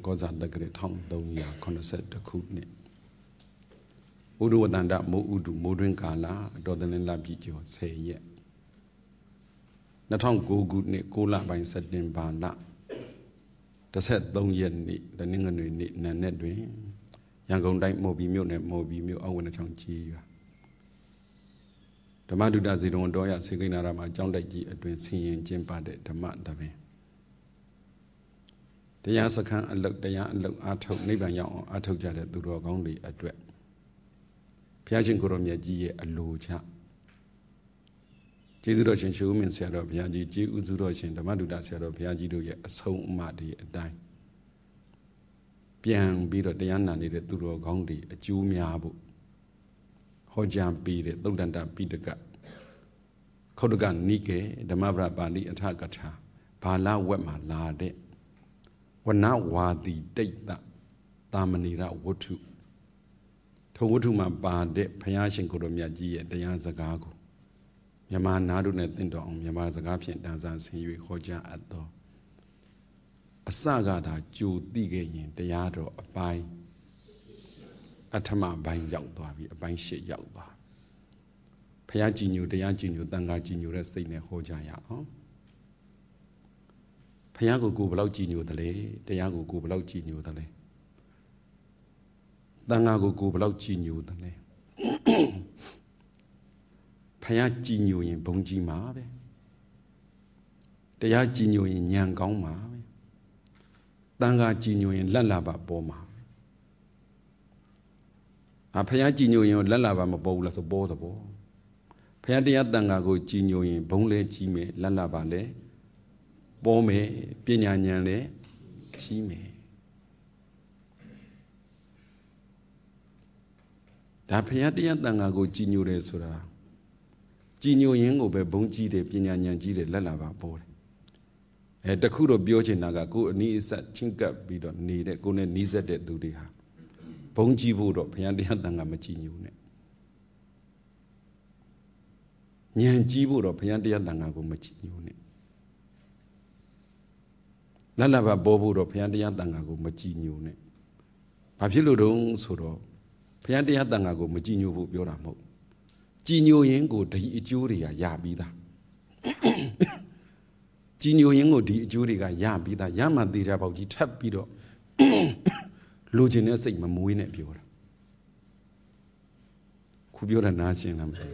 ကောဇာတက္ကရာ1380ခုနှစ်ဥဒဝတန္တမိုးဥဒုမိုးတွင်ကာလတော်သလင်းလပြည့်ကျော်10ရက်2009ခုနှစ်6လပိုင်းစက်တင်ဘာလ13ရက်နေ့တနင်္ဂနွေနေ့နံနက်တွင်ရန်ကုန်တိုင်းမော်ဘီမြို့နယ်မော်ဘီမြို့အဝနချောင်းကြီးရွာဓမ္မဒုတဇေတဝန်တော်ရစေကိနာရမှာအကြောင်းတိုက်ကြီးအတွင်ဆင်ရင်ကျင်းပတဲ့ဓမ္မတပင်တရားစခန်းအလုတ်တရားအလုတ်အားထုတ်နိဗ္ဗာန်ရောက်အောင်အားထုတ်ကြတဲ့သူတော်ကောင်းတွေအတွက်ဘုရားရှင်ကိုရောမြတ်ကြီးရဲ့အလိုချကျေးဇူးတော်ရှင်ရှုမင်းဆရာတော်ဘုရားကြီးကျေးဇူးတော်ရှင်ဓမ္မဒုတဆရာတော်ဘုရားကြီးတို့ရဲ့အဆုံးအမတွေအတိုင်းပြန်ပြီးတော့တရားနာနေတဲ့သူတော်ကောင်းတွေအကျိုးများဖို့ဟောကြားပေးတဲ့သုတ္တန္တပိဋကခောတကနိကေဓမ္မပဒပါဠိအထကထာဘာလဝက်မှာလာတဲ့ဝနဝါတိတိတ်တသာမဏေရဝတ္ထုထိုဝတ္ထုမှာပါတဲ့ဘုရားရှင်ကိုရောမြတ်ကြီးရဲ့တရားစကားကိုမြန်မာနာတို့နဲ့သင်တော်အောင်မြန်မာစကားဖြင့်တန်ဆာဆင်၍ဟောကြားအပ်သောအစကသာကြိုသိခဲ့ရင်တရားတော်အပိုင်းအထမပိုင်းရောက်သွားပြီအပိုင်း8ရောက်သွားဘုရားကြည်ညိုတရားကြည်ညိုတန်ခါကြည်ညိုတဲ့စိတ်နဲ့ဟောကြားရအောင်ဘုရားကိုဘယ်လောက်ကြည်ညိုသလဲတရားကိုဘယ်လောက်ကြည်ညိုသလဲတန်ခါကိုဘယ်လောက်ကြည်ညိုသလဲဘုရားကြည်ညိုရင်ဘုံကြီးမှာပဲတရားကြည်ညိုရင်ဉာဏ်ကောင်းမှာပဲတန်ခါကြည်ညိုရင်လက်လာပါပေါ်မှာဘုရားကြည်ညိုရင်လက်လာပါမပေါ်ဘူးလားဆိုပေါ်သဘောဘုရားတရားတန်ခါကိုကြည်ညိုရင်ဘုံလဲကြီးမယ်လက်လာပါလဲပေါ်မယ်ပညာဉာဏ်လဲကြီးမယ်ဒါဘုရားတရားတန်ခါကိုကြည်ညိုတယ်ဆိုတာကြည်ညိုရင်ကိုပဲဘုံကြီးတယ်ပညာဉာဏ်ကြီးတယ်လက်လာပါပေါ်တယ်တခုတော့ပြောချင်တာကကိုယ်အနည်းအဆက်ချင်းကပ်ပြီးတော့နေတဲ့ကိုယ်နဲ့နီးစပ်တဲ့သူတွေဟာဘုံကြီးဖို့တော့ဘုရားတရားတန်ခါမကြည်ညိုနဲ့ဉာဏ်ကြီးဖို့တော့ဘုရားတရားတန်ခါကိုမကြည်ညိုနဲ့လက်လာပါပေါ်ဖို့တော့ဘုရားတရားတန်ခါကိုမကြည်ညိုနဲ့ဘာဖြစ်လို့တုံးဆိုတော့ဘုရားတရားတန်ခါကိုမကြည်ညိုဖို့ပြောတာမဟုတ်ကြည်ညိုရင်ကိုဒီအကျိုးတွေကရပြီးသားကြည်ညိုရင်ကိုဒီအကျိုးတွေကရပြီးသားရမှသေးတာပေါ့ကြီးထပ်ပြီးတော့လိုချင်တဲ့စိတ်မမွေးနဲ့ပြောတာခုပြောတာနားရှင်းလားမသိ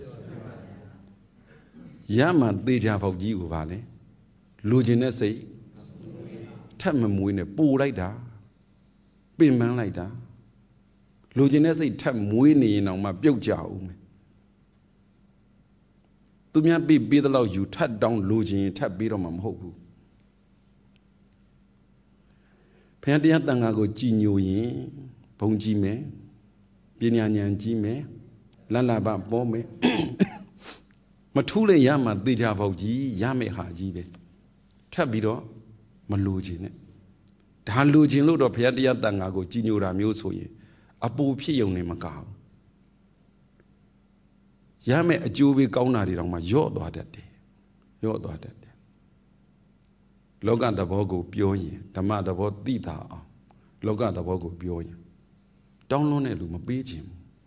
ရမှသေးတာပေါ့ကြီးကိုပါလေလိုချင်တဲ့စိတ်ထပ်မမွေးနဲ့ပို့လိုက်တာပင်ပန်းလိုက်တာလိုချင်တဲ့စိတ်ထပ်မွေးနေရင်တော့မှပြုတ်ကြအောင်မယ်သူများပေးတဲ့လောက်ယူထပ်တောင်းလိုချင်ရင်ထပ်ပေးတော့မှမဟုတ်ဘူးဘုရားတရားတန်ခါကိုကြည်ညိုရင်ဘုံကြီးမယ်ပညာဉာဏ်ကြီးမယ်လက်လာပါပေါ်မယ်မထူးလည်းရမှသေချာပေါ့ကြီးရမယ့်ဟာကြီးပဲထပ်ပြီးတော့မလိုချင်နဲ့ဒါလိုချင်လို့တော့ဘုရားတရားတန်ခါကိုကြည်ညိုတာမျိုးဆိုရင်အပူဖြစ်ယုံနေမကောင်းရမယ့်အကျိုးပေးကောင်းတာတွေတောင်မှယော့သွားတတ်တယ်ယော့သွားတတ်တယ်လောကသဘောကိုပြောရင်ဓမ္မသဘောသိတာအောင်လောကသဘောကိုပြောရင်တောင်းလွန်းတဲ့လူမပေးခြင်း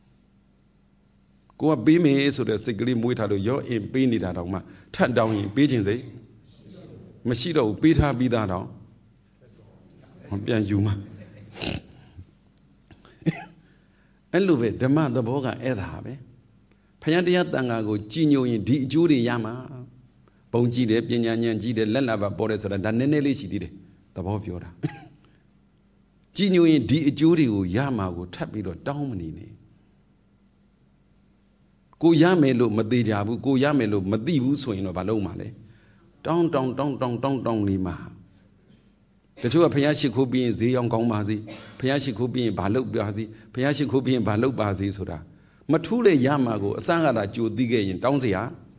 ကိုကပေးမယ်ဆိုတဲ့စိတ်ကလေးမွေးထားလို့ယော့အင်းပေးနေတာတောင်မှထပ်တောင်းရင်ပေးခြင်းစိတ်မရှိတော့ဘူးပေးထားပြီးသားတော့ပြန်ယူမှာအဲ့လိုပဲဓမ္မသဘောကအဲ့ဒါပဲဘုရားတရားတန်ခါကိုကြည်ညိုရင်ဒီအကျိုးတွေရမှာဘုံကြည့်တယ်ပညာဉာဏ်ကြည့်တယ်လက်လာပါပေါ်တယ်ဆိုတာဒါနည်းနည်းလေးရှိသေးတယ်သဘောပြောတာကြည်ညိုရင်ဒီအကျိုးတွေကိုရမှာကိုထပ်ပြီးတော့တောင်းမနေနဲ့ကိုရမယ်လို့မသေးကြဘူးကိုရမယ်လို့မသိဘူးဆိုရင်တော့ဘာလုပ်မှာလဲတောင်းနေမှာတချို့ကဘုရားရှိခိုးပြီးရင်ဈေးရောင်းကောင်းပါစေဘုရားရှိခိုးပြီးရင်ဘာလုပ်ပါစေဘုရားရှိခိုးပြီးရင်ဘာလုပ်ပါစေဆိုတာမထူးလေရမှာကိုအစကသာကြိုသိခဲ့ရင်တောင်းเสีย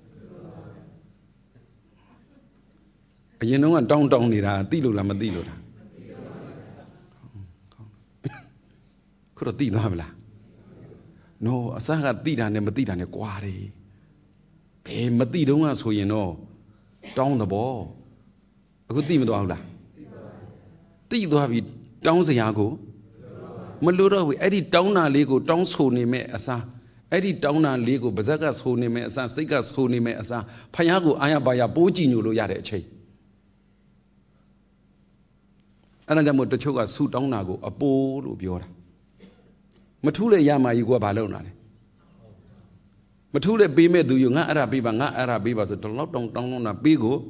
အရင်တော့တောင်းနေတာသိလို့လားမသိလို့လားခုတော့သိသွားမလားနော်အစကသိတာနဲ့မသိတာနဲ့ကွာတယ်ဘယ်မသိတော့ကဆိုရင်တော့တောင်းသဘောအခုသိမသွားဘူးလားသိသွားပြီတောင်းစရာကိုမလိုတော့ဘူးအဲ့ဒီတောင်းတာလေးကိုတောင်းဆိုနေမဲ့အစားအဲ့ဒီတောင်းတာလေးကိုပါဇက်ကဆိုနေမဲ့အစားစိတ်ကဆိုနေမဲ့အစားဖယားကိုအာရပါရပိုးကြည့်ညိုလို့ရတဲ့အချိန်အဲ့ဒါကြောင့်မို့တချို့ကဆူတောင်းတာကိုအပိုးလို့ပြောတာမထူးလေရမာကြီးကဘာလုပ်လာလဲမထူးလေပေးမဲ့သူယူငါအဲ့ဒါပေးပါငါအဲ့ဒါပေးပါဆိုတလောက်တောင်းလုံးတာပေးကို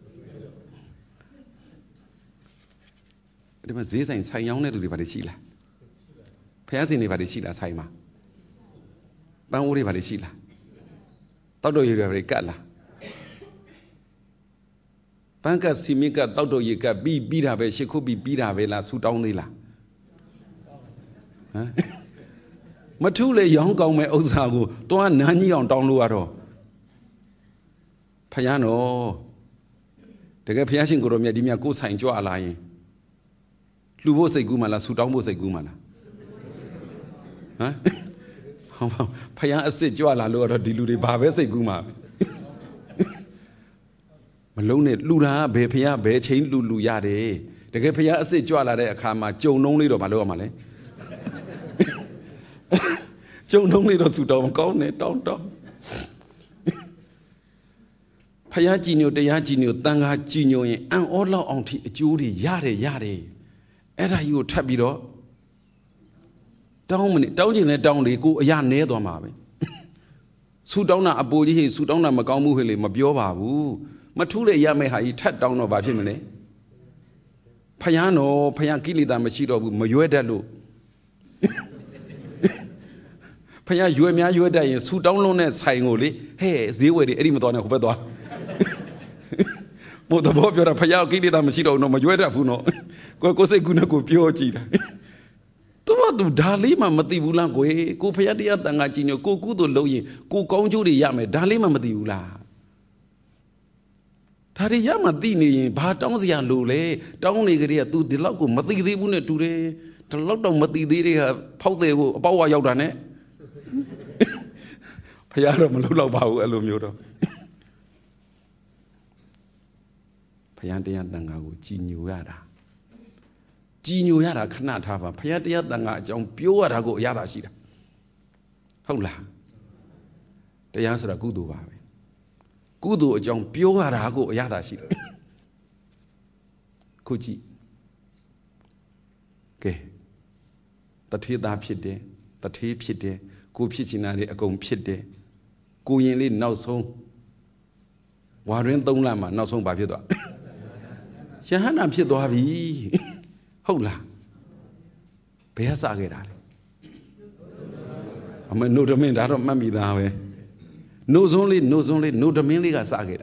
ဒီမှာဈေးဆိုင်ရောင်းတဲ့သူတွေဘာတွေရှိလားဖယားစင်တွေဘာတွေရှိလားဆိုင်မှာပန်းအိုးတွေဘာတွေရှိလားတောက်တော်ရည်တွေဘာတွေကတ်လားပန်းကတ်စီမင်းကတ်တောက်တော်ရည်ကတ်ပြီးတာပဲရှ िख ုပြီးတာပဲလားဆူတောင်းသေးလားဟမ်မထူးလေရောင်းကောင်းမဲ့ဥစ္စာကိုတွားနန်းကြီးအောင်တောင်းလို့ရတော့ဖယားနော်တကယ်ဖယားရှင်ကိုရောမြတ်ဒီမြတ်ကိုဆိုင်ကြွလာရင်လှူဖို့စိတ်ကူးမှလားဆူတောင်းဖို့စိတ်ကူးမှလားဟမ်ဖယားအစ်စ်ကြွလာလို့တော့ဒီလူတွေဘာပဲစိတ်ကူးမှာမလုံးနဲ့လှူတာဘယ်ဖယားဘယ်ချိန်လှူရတယ်တကယ်ဖယားအစ်စ်ကြွလာတဲ့အခါမှာကြုံနှုံးလေးတော့မလုပ်ရမှာလဲကြုံနှုံးလေးတော့ဆူတောင်းမကောင်းနဲ့တောင်းဖယားကြည်ညိုတရားကြည်ညိုတန်ခါကြည်ညိုရင်အံ့ဩလောက်အောင်ထိအကျိုးတွေရတယ်အဲ့ဒါကြီးကိုထပ်ပြီးတော့တောင်းမနေတောင်းချင်လဲတောင်းလေကိုအရာနဲသွားမှာပဲဆူတောင်းတာအပိုကြီးဟိဆူတောင်းတာမကောင်းဘူးဟဲ့လေမပြောပါဘူးမထူးလေရမယ့်ဟာကြီးထပ်တောင်းတော့ဘာဖြစ်မလဲဖယားနော်ဖယားကိလေသာမရှိတော့ဘူးမရွဲတတ်လို့ဖယားရွဲများရွဲတတ်ရင်ဆူတောင်းလုံးနဲ့ဆိုင်ကိုလေဟဲ့ဈေးဝယ်တွေအဲ့ဒီမတော်နဲ့ဟိုဘက်သွားမို့တဘောပြောတာဖယားကိလေသာမရှိတော့ဘူးနော်မရွဲတတ်ဘူးနော်ကိုစိတ်ကူးနဲ့ကိုပြောကြည့်တာသူဒါလေးမှမသိဘူးလားကွယ်ကိုဖယားတရားတန်ခါကြည်ညိုကိုကုသိုလ်လုပ်ရင်ကိုကောင်းကျိုးတွေရမယ်ဒါလေးမှမသိဘူးလားဒါတွေရမှသိနေရင်ဘာတောင်းစရာလိုလဲတောင်းနေကြတဲ့က तू ဒီလောက်ကိုမသိသေးဘူးနဲ့တူတယ်ဒီလောက်တော့မသိသေးတဲ့ကဖောက်တဲ့ကိုအပေါက်ဝရောက်တာနဲ့ဖယားတော့မလုပ်တော့ပါဘူးအဲ့လိုမျိုးတော့ဖယားတရားတန်ခါကိုကြည်ညိုရတာကြည်ညိုရတာခဏထားပါဖယားတရားတန်ခါအကြောင်းပြောရတာကိုအရသာရှိတာဟုတ်လားတရားဆိုတာကုသိုလ်ပါပဲကုသိုလ်အကြောင်းပြောရတာကိုအရသာရှိတယ်ခုကြည့်ကဲတထေးသားဖြစ်တယ်တထေးဖြစ်တယ်ကိုဖြစ်ချင်တာတွေအကုန်ဖြစ်တယ်ကိုရင်လေးနောက်ဆုံးဝါရင်း3လမှာနောက်ဆုံးဘာဖြစ်သွားယဟန္တာဖြစ်သွားပြီဟုတ်လားဘယ်ကစခဲ့တာလဲအမေနိုဒမင်းဒါတော့မှတ်မိသားပဲနို့စွန်းလေးနိုဒမင်းလေးကစခဲ့တာ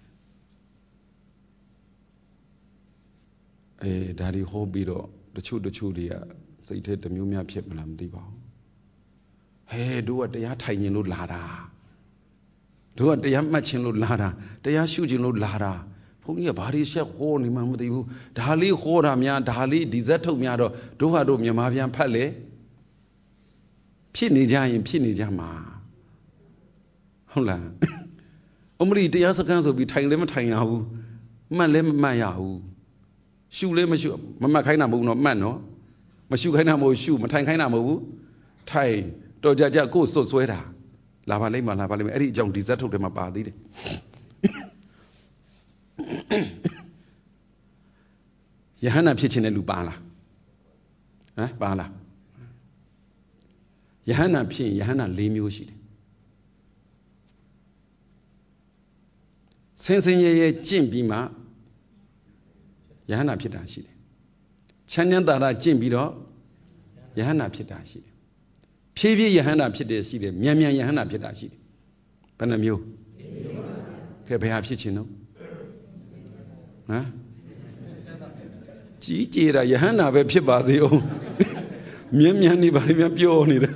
ဒါဒီဟောပြီးတော့တချို့တွေကစိတ်ထဲတစ်မျိုးများဖြစ်မလားမသိပါဘူးဟဲတို့ကတရားထိုင်ခြင်းလို့လာတာတို့ကတရားမှတ်ခြင်းလို့လာတာတရားရှုခြင်းလို့လာတာဘုန်းကြီးကဘာတွေရှက်ဟောနေမှမသိဘူးဒါလေးဟောတာများဒါလေးဒီဇက်ထုတ်များတော့တို့ဟာတို့မြန်မာပြန်ဖတ်လေဖြစ်နေကြရင်ဖြစ်နေကြမှာဟုတ်လားအမလီတရားစခန်းဆိုပြီးထိုင်လည်းမထိုင်ရဘူးမှတ်လည်းမမှတ်ရဘူးရှုလည်းမရှုမမှတ်ခိုင်းတာမဟုတ်ဘူးနော်မှတ်နော်မရှုခိုင်းတာမဟုတ်ရှုမထိုင်ခိုင်းတာမဟုတ်ဘူးထိုင်တော်ကြကြကိုယ်စွတ်ဆွဲတာလာပါလိမ့်မအဲ့ဒီအကြောင်းဒီဇက်ထုတ်တယ်မှာပါသေးတယ်ယဟန္တာဖြစ်ခြင်းတဲ့လူပါလားဟမ်ပါလားယဟန္တာဖြစ်ရင်ယဟန္တာ4မျိုးရှိတယ်ဆင်းရဲကျင့်ပြီးမှယဟန္တာဖြစ်တာရှိတယ်ချမ်းသာတာကျင့်ပြီးတော့ယဟန္တာဖြစ်တာရှိတယ်ဖြည်းဖြည်းယဟန္တာဖြစ်တယ်ရှိတယ်မြန်ယဟန္တာဖြစ်တာရှိတယ်ဘယ်နှမျိုးကဲဘယ်ဟာဖြစ်ခြင်းတော့ဟမ်ကြီးကြည်တာယဟန္တာပဲဖြစ်ပါစေအောင်မြန်နေပါလိမ့်မယ်ပြောနေတယ်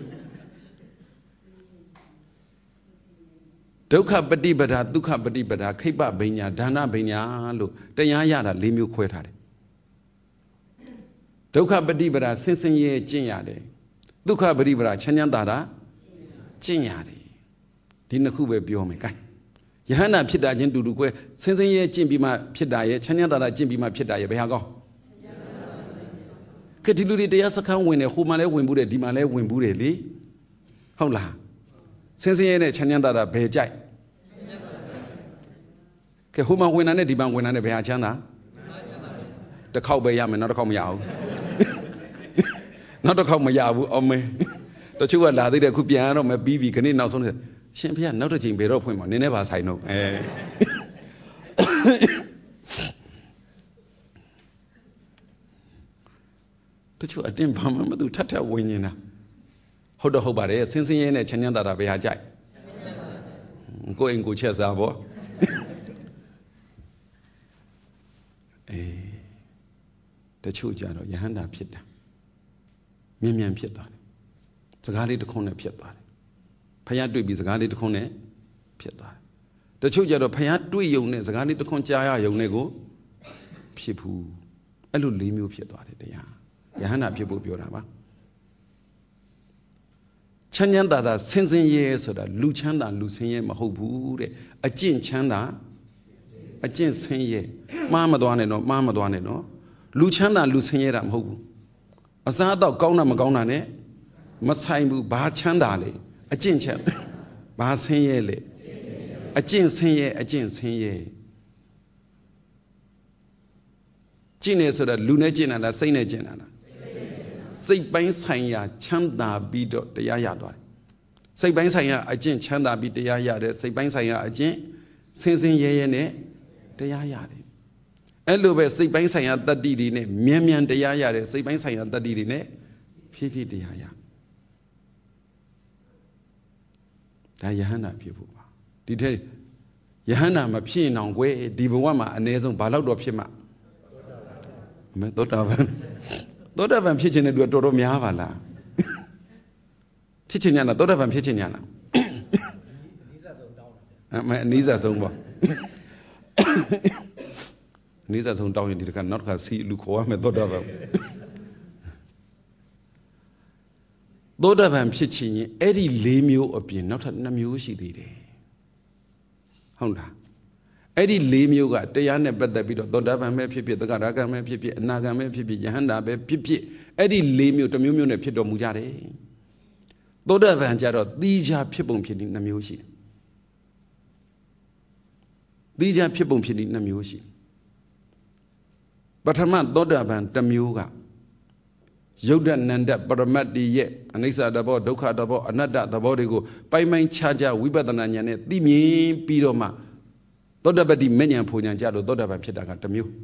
ဒုက္ခပฏิပဒါဒုက္ခပฏิပဒါခိပ္ပဗိညာဒါနဗိညာလို့တရားရတာ4မျိုးခွဲထားတယ်ဒုက္ခပฏิပဒါဆင်းရဲကျင့်ရတယ်ဒုက္ခပฏิပဒါချမ်းသာတာကျင့်ရတယ်ဒီနှစ်ခုပဲပြောမယ် gain ယဟန္တာဖြစ်တာချင်းတူကွဲဆင်းရဲကျင့်ပြီးမှဖြစ်တာရဲ့ချမ်းသာတာကျင့်ပြီးမှဖြစ်တာရဲ့ဘယ်ဟာကောင်းကတိလူတွေတရားစခန်းဝင်တယ်ဟိုမှာလဲဝင်ဘူးတယ်ဒီမှာလဲဝင်ဘူးတယ်လေဟုတ်လားဆင်းရဲနဲ့ချမ်းချမ်းသာသာဘယ်ကြိုက်ကဲဟိုမှာဝင်တာနဲ့ဒီမှာဝင်တာနဲ့ဘယ်ဟာချမ်းသာတစ်ခေါက်ပဲရမယ်နောက်တစ်ခေါက်မရဘူးနောက်တစ်ခေါက်မရဘူးအောင်မေတချို့ကလာသေးတယ်ခုပြန်ရတော့မယ်ပြီးပြီခဏနောက်ဆုံးရှင်ဖေကနောက်တစ်ချိန်ဘယ်တော့ဖွင့်မှာနင်းနေပါဆိုင်တော့တချို့အတင်းဘာမှမသိထထဝင်နေတာဟုတ်တော့ဟုတ်ပါတယ်စင်းစင်းရဲနဲ့ချမ်းချမ်းသာသာဘယ်ဟာကြိုက်ကိုအိမ်ကိုချက်စားပေါ့တချို့ကြတော့ယဟန္တာဖြစ်တာမြန်ဖြစ်သွားတယ်စကားလေးတစ်ခုနဲ့ဖြစ်သွားတယ်ဖယားတွေ့ပြီးစကားလေးတစ်ခုနဲ့ဖြစ်သွားတယ်တချို့ကြတော့ဖယားတွေ့ယုံနဲ့စကားလေးတစ်ခုကြားရယုံနဲ့ကိုဖြစ်ဘူးအဲ့လို၄မျိုးဖြစ်သွားတယ်တရားယဟန္တာဖြစ်ဖို့ပြောတာပါချမ်းချမ်းသာသာဆင်းစင်းရဲဆိုတာလူချမ်းသာလူဆင်းရဲမဟုတ်ဘူးတဲ့အကျင့်ချမ်းသာအကျင့်ဆင်းရဲမှားမသွားနဲ့တော့မှားမသွားနဲ့တော့လူချမ်းသာလူဆင်းရဲတာမဟုတ်ဘူးအစားတော့ကောင်းတာမကောင်းတာနဲ့မဆိုင်ဘူးဘာချမ်းသာလဲအကျင့်ချမ်းဘာဆင်းရဲလဲအကျင့်ဆင်းရဲအကျင့်ဆင်းရဲကျင့်နေဆိုတာလူနဲ့ကျင့်တာလားစိတ်နဲ့ကျင့်တာလားစိတ်ပိုင်းဆိုင်ရာချမ်းသာပြီးတော့တရားရသွားတယ်စိတ်ပိုင်းဆိုင်ရာအကျင့်ချမ်းသာပြီးတရားရတယ်စိတ်ပိုင်းဆိုင်ရာအကျင့်ဆင်းစင်းရဲရဲနဲ့တရားရတယ်အဲ့လိုပဲစိတ်ပိုင်းဆိုင်ရာတတ္တိတွေနဲ့မြန်တရားရတယ်စိတ်ပိုင်းဆိုင်ရာတတ္တိတွေနဲ့ဖြည်းဖြည်းတရားရဒါယဟန္တာဖြစ်ဖို့ပါဒီထဲယဟန္တာမဖြစ်အောင်ကွယ်ဒီဘဝမှာအ ਨੇ ဆုံးဘာလို့တော့ဖြစ်မှာမဲသောတာပန်ဖြစ်ခြင်းနဲ့တူတော်တော်များပါလားဖြစ်ခြင်းညာလားသောတာပန်ဖြစ်ခြင်းညာလားအနည်းဆုံးပေါ့အနည်းဆုံးတောင်းရင်ဒီတခါနောက်တစ်ခါစီလူခေါ်ရမယ်သောတာပန်သောတာပန်ဖြစ်ခြင်းရင်အဲ့ဒီ၄မျိုးအပြင်နောက်ထပ်2မျိုးရှိသေးတယ်ဟုတ်လားအဲ့ဒီ၄မျိုးကတရားနဲ့ပတ်သက်ပြီးတော့သောတာပန်ပဲဖြစ်ဖြစ်သက္ကရာဂံပဲဖြစ်ဖြစ်အနာဂံပဲဖြစ်ဖြစ်ယဟန္တာပဲဖြစ်ဖြစ်အဲ့ဒီ၄မျိုးတစ်မျိုးမျိုးနဲ့ဖြစ်တော်မူကြတယ်သောတာပန်ကြတော့သီးခြားဖြစ်ပုံဖြစ်နည်း2မျိုးရှိတယ်သီးခြားဖြစ်ပုံဖြစ်နည်း2မျိုးရှိပထမသောတာပန်1မျိုးကယုတ်တနန္တပရမတ္တိရဲ့အနိစ္စတဘောဒုက္ခတဘောအနတ္တတဘောတွေကိုပိုင်ပိုင်ခြားခြားဝိပဿနာဉာဏ်နဲ့သိမြင်ပြီးတော့မှသောတာပတ္တိမဉ္ဇဉ်ဖူဉ္ဇဉ်ကြလို့သောတာပန်ဖြစ်တာက1မျိုး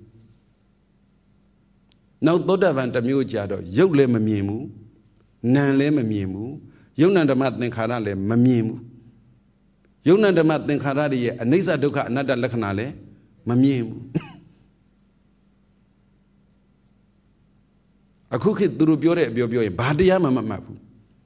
နောက်သောတာပန်1မျိုးကြတော့ယုတ်လည်းမမြင်ဘူးနာမ်လည်းမမြင်ဘူးယုတ်နံဓမ္မသင်္ခါရလည်းမမြင်ဘူးယုတ်နံဓမ္မသင်္ခါရတွေရဲ့အနိစ္စဒုက္ခအနတ္တလက္ခဏာလည်းမမြင်ဘူးအခုခေတ်သူတို့ပြောတဲ့အပြောရင်ဘာတရားမှမမှတ်ဘူး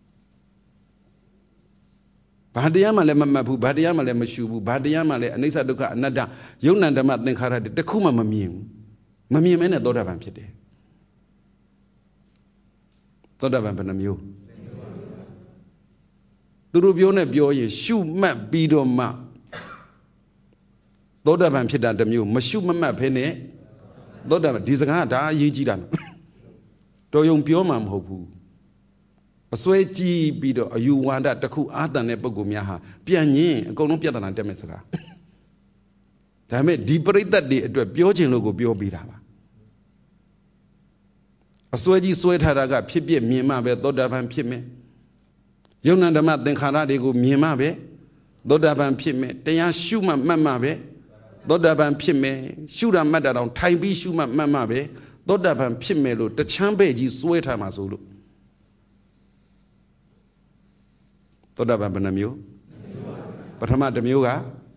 ဘာတရားမှလည်းမမှတ်ဘူးဘာတရားမှလည်းမရှုဘူးဘာတရားမှလည်းအနိစ္စဒုက္ခအနတ္တယုတ်နံဓမ္မသင်္ခါရတွေတစ်ခုမှမမြင်ဘူးမမြင်မဲနဲ့သောတာပန်ဖြစ်တယ်သောတာပန်ဘယ်နှမျိုးသူတို့ပြောနေပြောရင်ရှုမှတ်ပြီးတော့မှသောတာပန်ဖြစ်တာတစ်မျိုးမရှုမမှတ်ဖဲနဲ့သောတာပန်ဒီစကားကဒါအရေးကြီးတာတော်ယုံပြောမှမဟုတ်ဘူးအစွဲကြီးပြီးတော့အယူဝါဒတစ်ခုအာသန်တဲ့ပုဂ္ဂိုလ်များဟာပြန်ညင်းအကုန်လုံးပြဿနာတက်မဲ့စကားဒါပေမဲ့ဒီပရိသတ်တွေအတွက်ပြောချင်လို့ကိုပြောပြီးတာပါအစွဲကြီးစွဲထားတာကဖြစ်ဖြစ်မြင်မှပဲသောတာပန်ဖြစ်မယ်ယုံနာဓမ္မသင်္ခါရတွေကိုမြင်မှပဲသောတာပန်ဖြစ်မယ်တရားရှုမှမှတ်မှပဲသောတာပန်ဖြစ်မယ်ရှုတာမှတ်တာတော့ထိုင်ပြီးရှုမှမှတ်မှပဲသောတာပန်ဖြစ်မယ်လို့တချမ်းပဲ့ကြီးစွဲထားမှာဆိုလို့သောတာပန်ဘယ်နှမျိုးပထမတစ်မျိုးက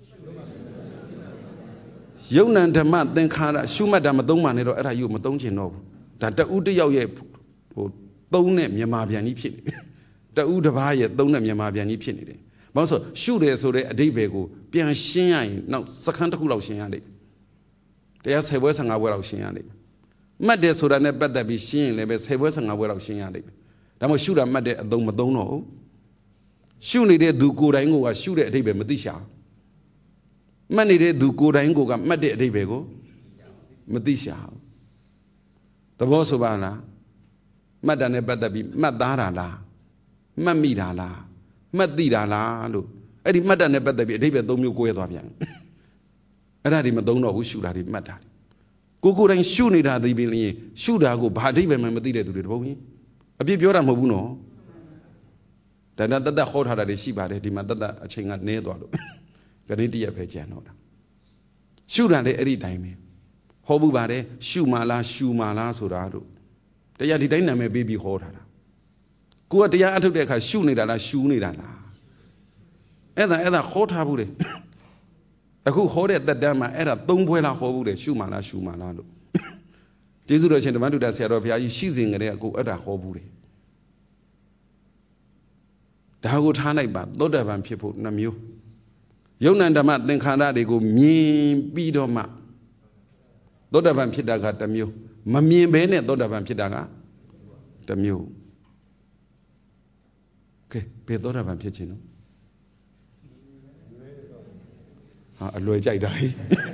ယုံနံဓမ္မသင်္ခါရရှုမှတ်တာမသုံးပါနဲ့တော့အဲ့ဒါယူမသုံးချင်တော့ဘူးဒါတဦးတစ်ယောက်ရဲ့ဟိုသုံးနဲ့မြန်မာပြန်ကြီးဖြစ်နေတဦးတစ်ပါးရဲ့သုံးနဲ့မြန်မာပြန်ကြီးဖြစ်နေတယ်ဘာလို့ဆိုရှုတယ်ဆိုတဲ့အဓိပ္ပာယ်ကိုပြန်ရှင်းရရင်နောက်စက္ကန့်တစ်ခုလောက်ရှင်းရလိမ့်တရား10ပွဲ15ပွဲလောက်ရှင်းရလိမ့်မှတ်တယ်ဆိုတာနဲ့ပတ်သက်ပြီးရှင်းရင်လည်းပဲ10ပွဲ15ပွဲလောက်ရှင်းရလိမ့်ဒါမှမဟုတ်ရှုတာမှတ်တဲ့အသုံးမသုံးတော့ဘူးရှုနေတဲ့သူကိုယ်တိုင်ကရှုတဲ့အဓိပ္ပာယ်မသိရှာမှတ်နေတဲ့သူကိုယ်တိုင်ကမှတ်တဲ့အဓိပ္ပာယ်ကိုမသိရှာသဘောဆိုပါလားတ်တာနဲ့ပတ်သက်ပြီးမှတ်သားတာလားမှတ်မိတာလားမှတ်သိတာလားလို့အဲ့ဒီမှတ်တာနဲ့ပတ်သက်ပြီးအဓိပ္ပာယ်၃မျိုးကိုဲသွားပြန်အဲ့ဒါဒီမသုံးတော့ဘူးရှုတာဒီမှတ်တာကိုယ်တိုင်ရှုနေတာသိပြီလျင်ရှုတာကိုဘာအဓိပ္ပာယ်မှမသိတဲ့သူတွေတပုံကြီးအပြစ်ပြောတာမဟုတ်ဘူးနော်ဒါနဲ့တတ်ဟောထားတာတွေရှိပါတယ်ဒီမှာတတ်အချိန်ကနည်းသွားလို့ခဏတရက်ပဲကြံတော့တာရှုတာလည်းအဲ့ဒီတိုင်းပဲဟောဘူးပါတယ်ရှုမာလားရှုမာလားဆိုတာတို့တရားဒီတိုင်းနာမည်ပေးပြီးဟောထားတာကိုကတရားအထုတ်တဲ့အခါရှုနေတာလားရှုနေတာလားအဲ့ဒါဟောထားဘူးလေအခုဟောတဲ့သက်တမ်းမှာအဲ့ဒါ၃ဘွဲလားဟောဘူးလေရှုမာလားရှုမာလားလို့ကျေးဇူးတော်ရှင်ဓမ္မတုဒ္ဒဆရာတော်ဘုရားကြီးရှိစဉ်ကတည်းကကိုအဲ့ဒါဟောဘူးလေဒါကိုထားလိုက်ပါသောတာပန်ဖြစ်ဖို့နှမျိုးယုံနံဓမ္မသင်္ခါရတွေကိုမြင်ပြီးတော့မှသောတာပန်ဖြစ်တာကတစ်မျိုးမမြင်ဘဲနဲ့သောတာပန်ဖြစ်တာကတစ်မျိုးကဲဘယ်သောတာပန်ဖြစ်ခြင်းနော်ဟာအလွယ်ကြိုက်တာလေ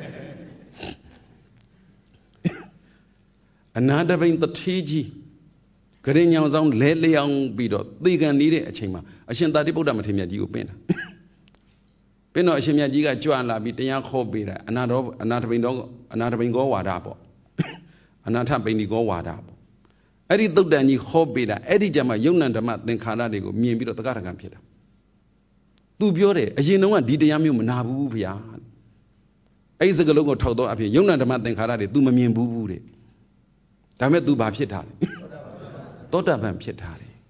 အနာတပိန်တထေးကြီးဂရင်ညောင်ဆောင်လဲလျောင်းပြီးတော့သေကန်နေတဲ့အချိန်မှာအရှင်သာတိဗုဒ္ဓမထေရမြတ်ကြီးကိုပင့်တာပင့်တော့အရှင်မြတ်ကြီးကကြွလာပြီးတရားခေါ်ပေးတာအနာတပိန်ကောဝါဒပေါ့အနာထပိန်ဒီကောဝါဒပေါ့အဲ့ဒီသုတ်တန်ကြီးဟောပေးတာအဲ့ဒီကြမှာယုံနံဓမ္မသင်္ခါရတွေကိုမြင်ပြီးတော့တက္ကရာကံဖြစ်တာသူပြောတယ်အရင်တုန်းကဒီတရားမျိုးမနာဘူးဗျာအဲ့ဒီစကားလုံးကိုထောက်တော့အဖြစ်ယုံနံဓမ္မသင်္ခါရတွေ तू မမြင်ဘူးတဲ့ဒါမဲ့ तू ဘာဖြစ်တာလဲသောတာပန်ဖြစ်တာတယ်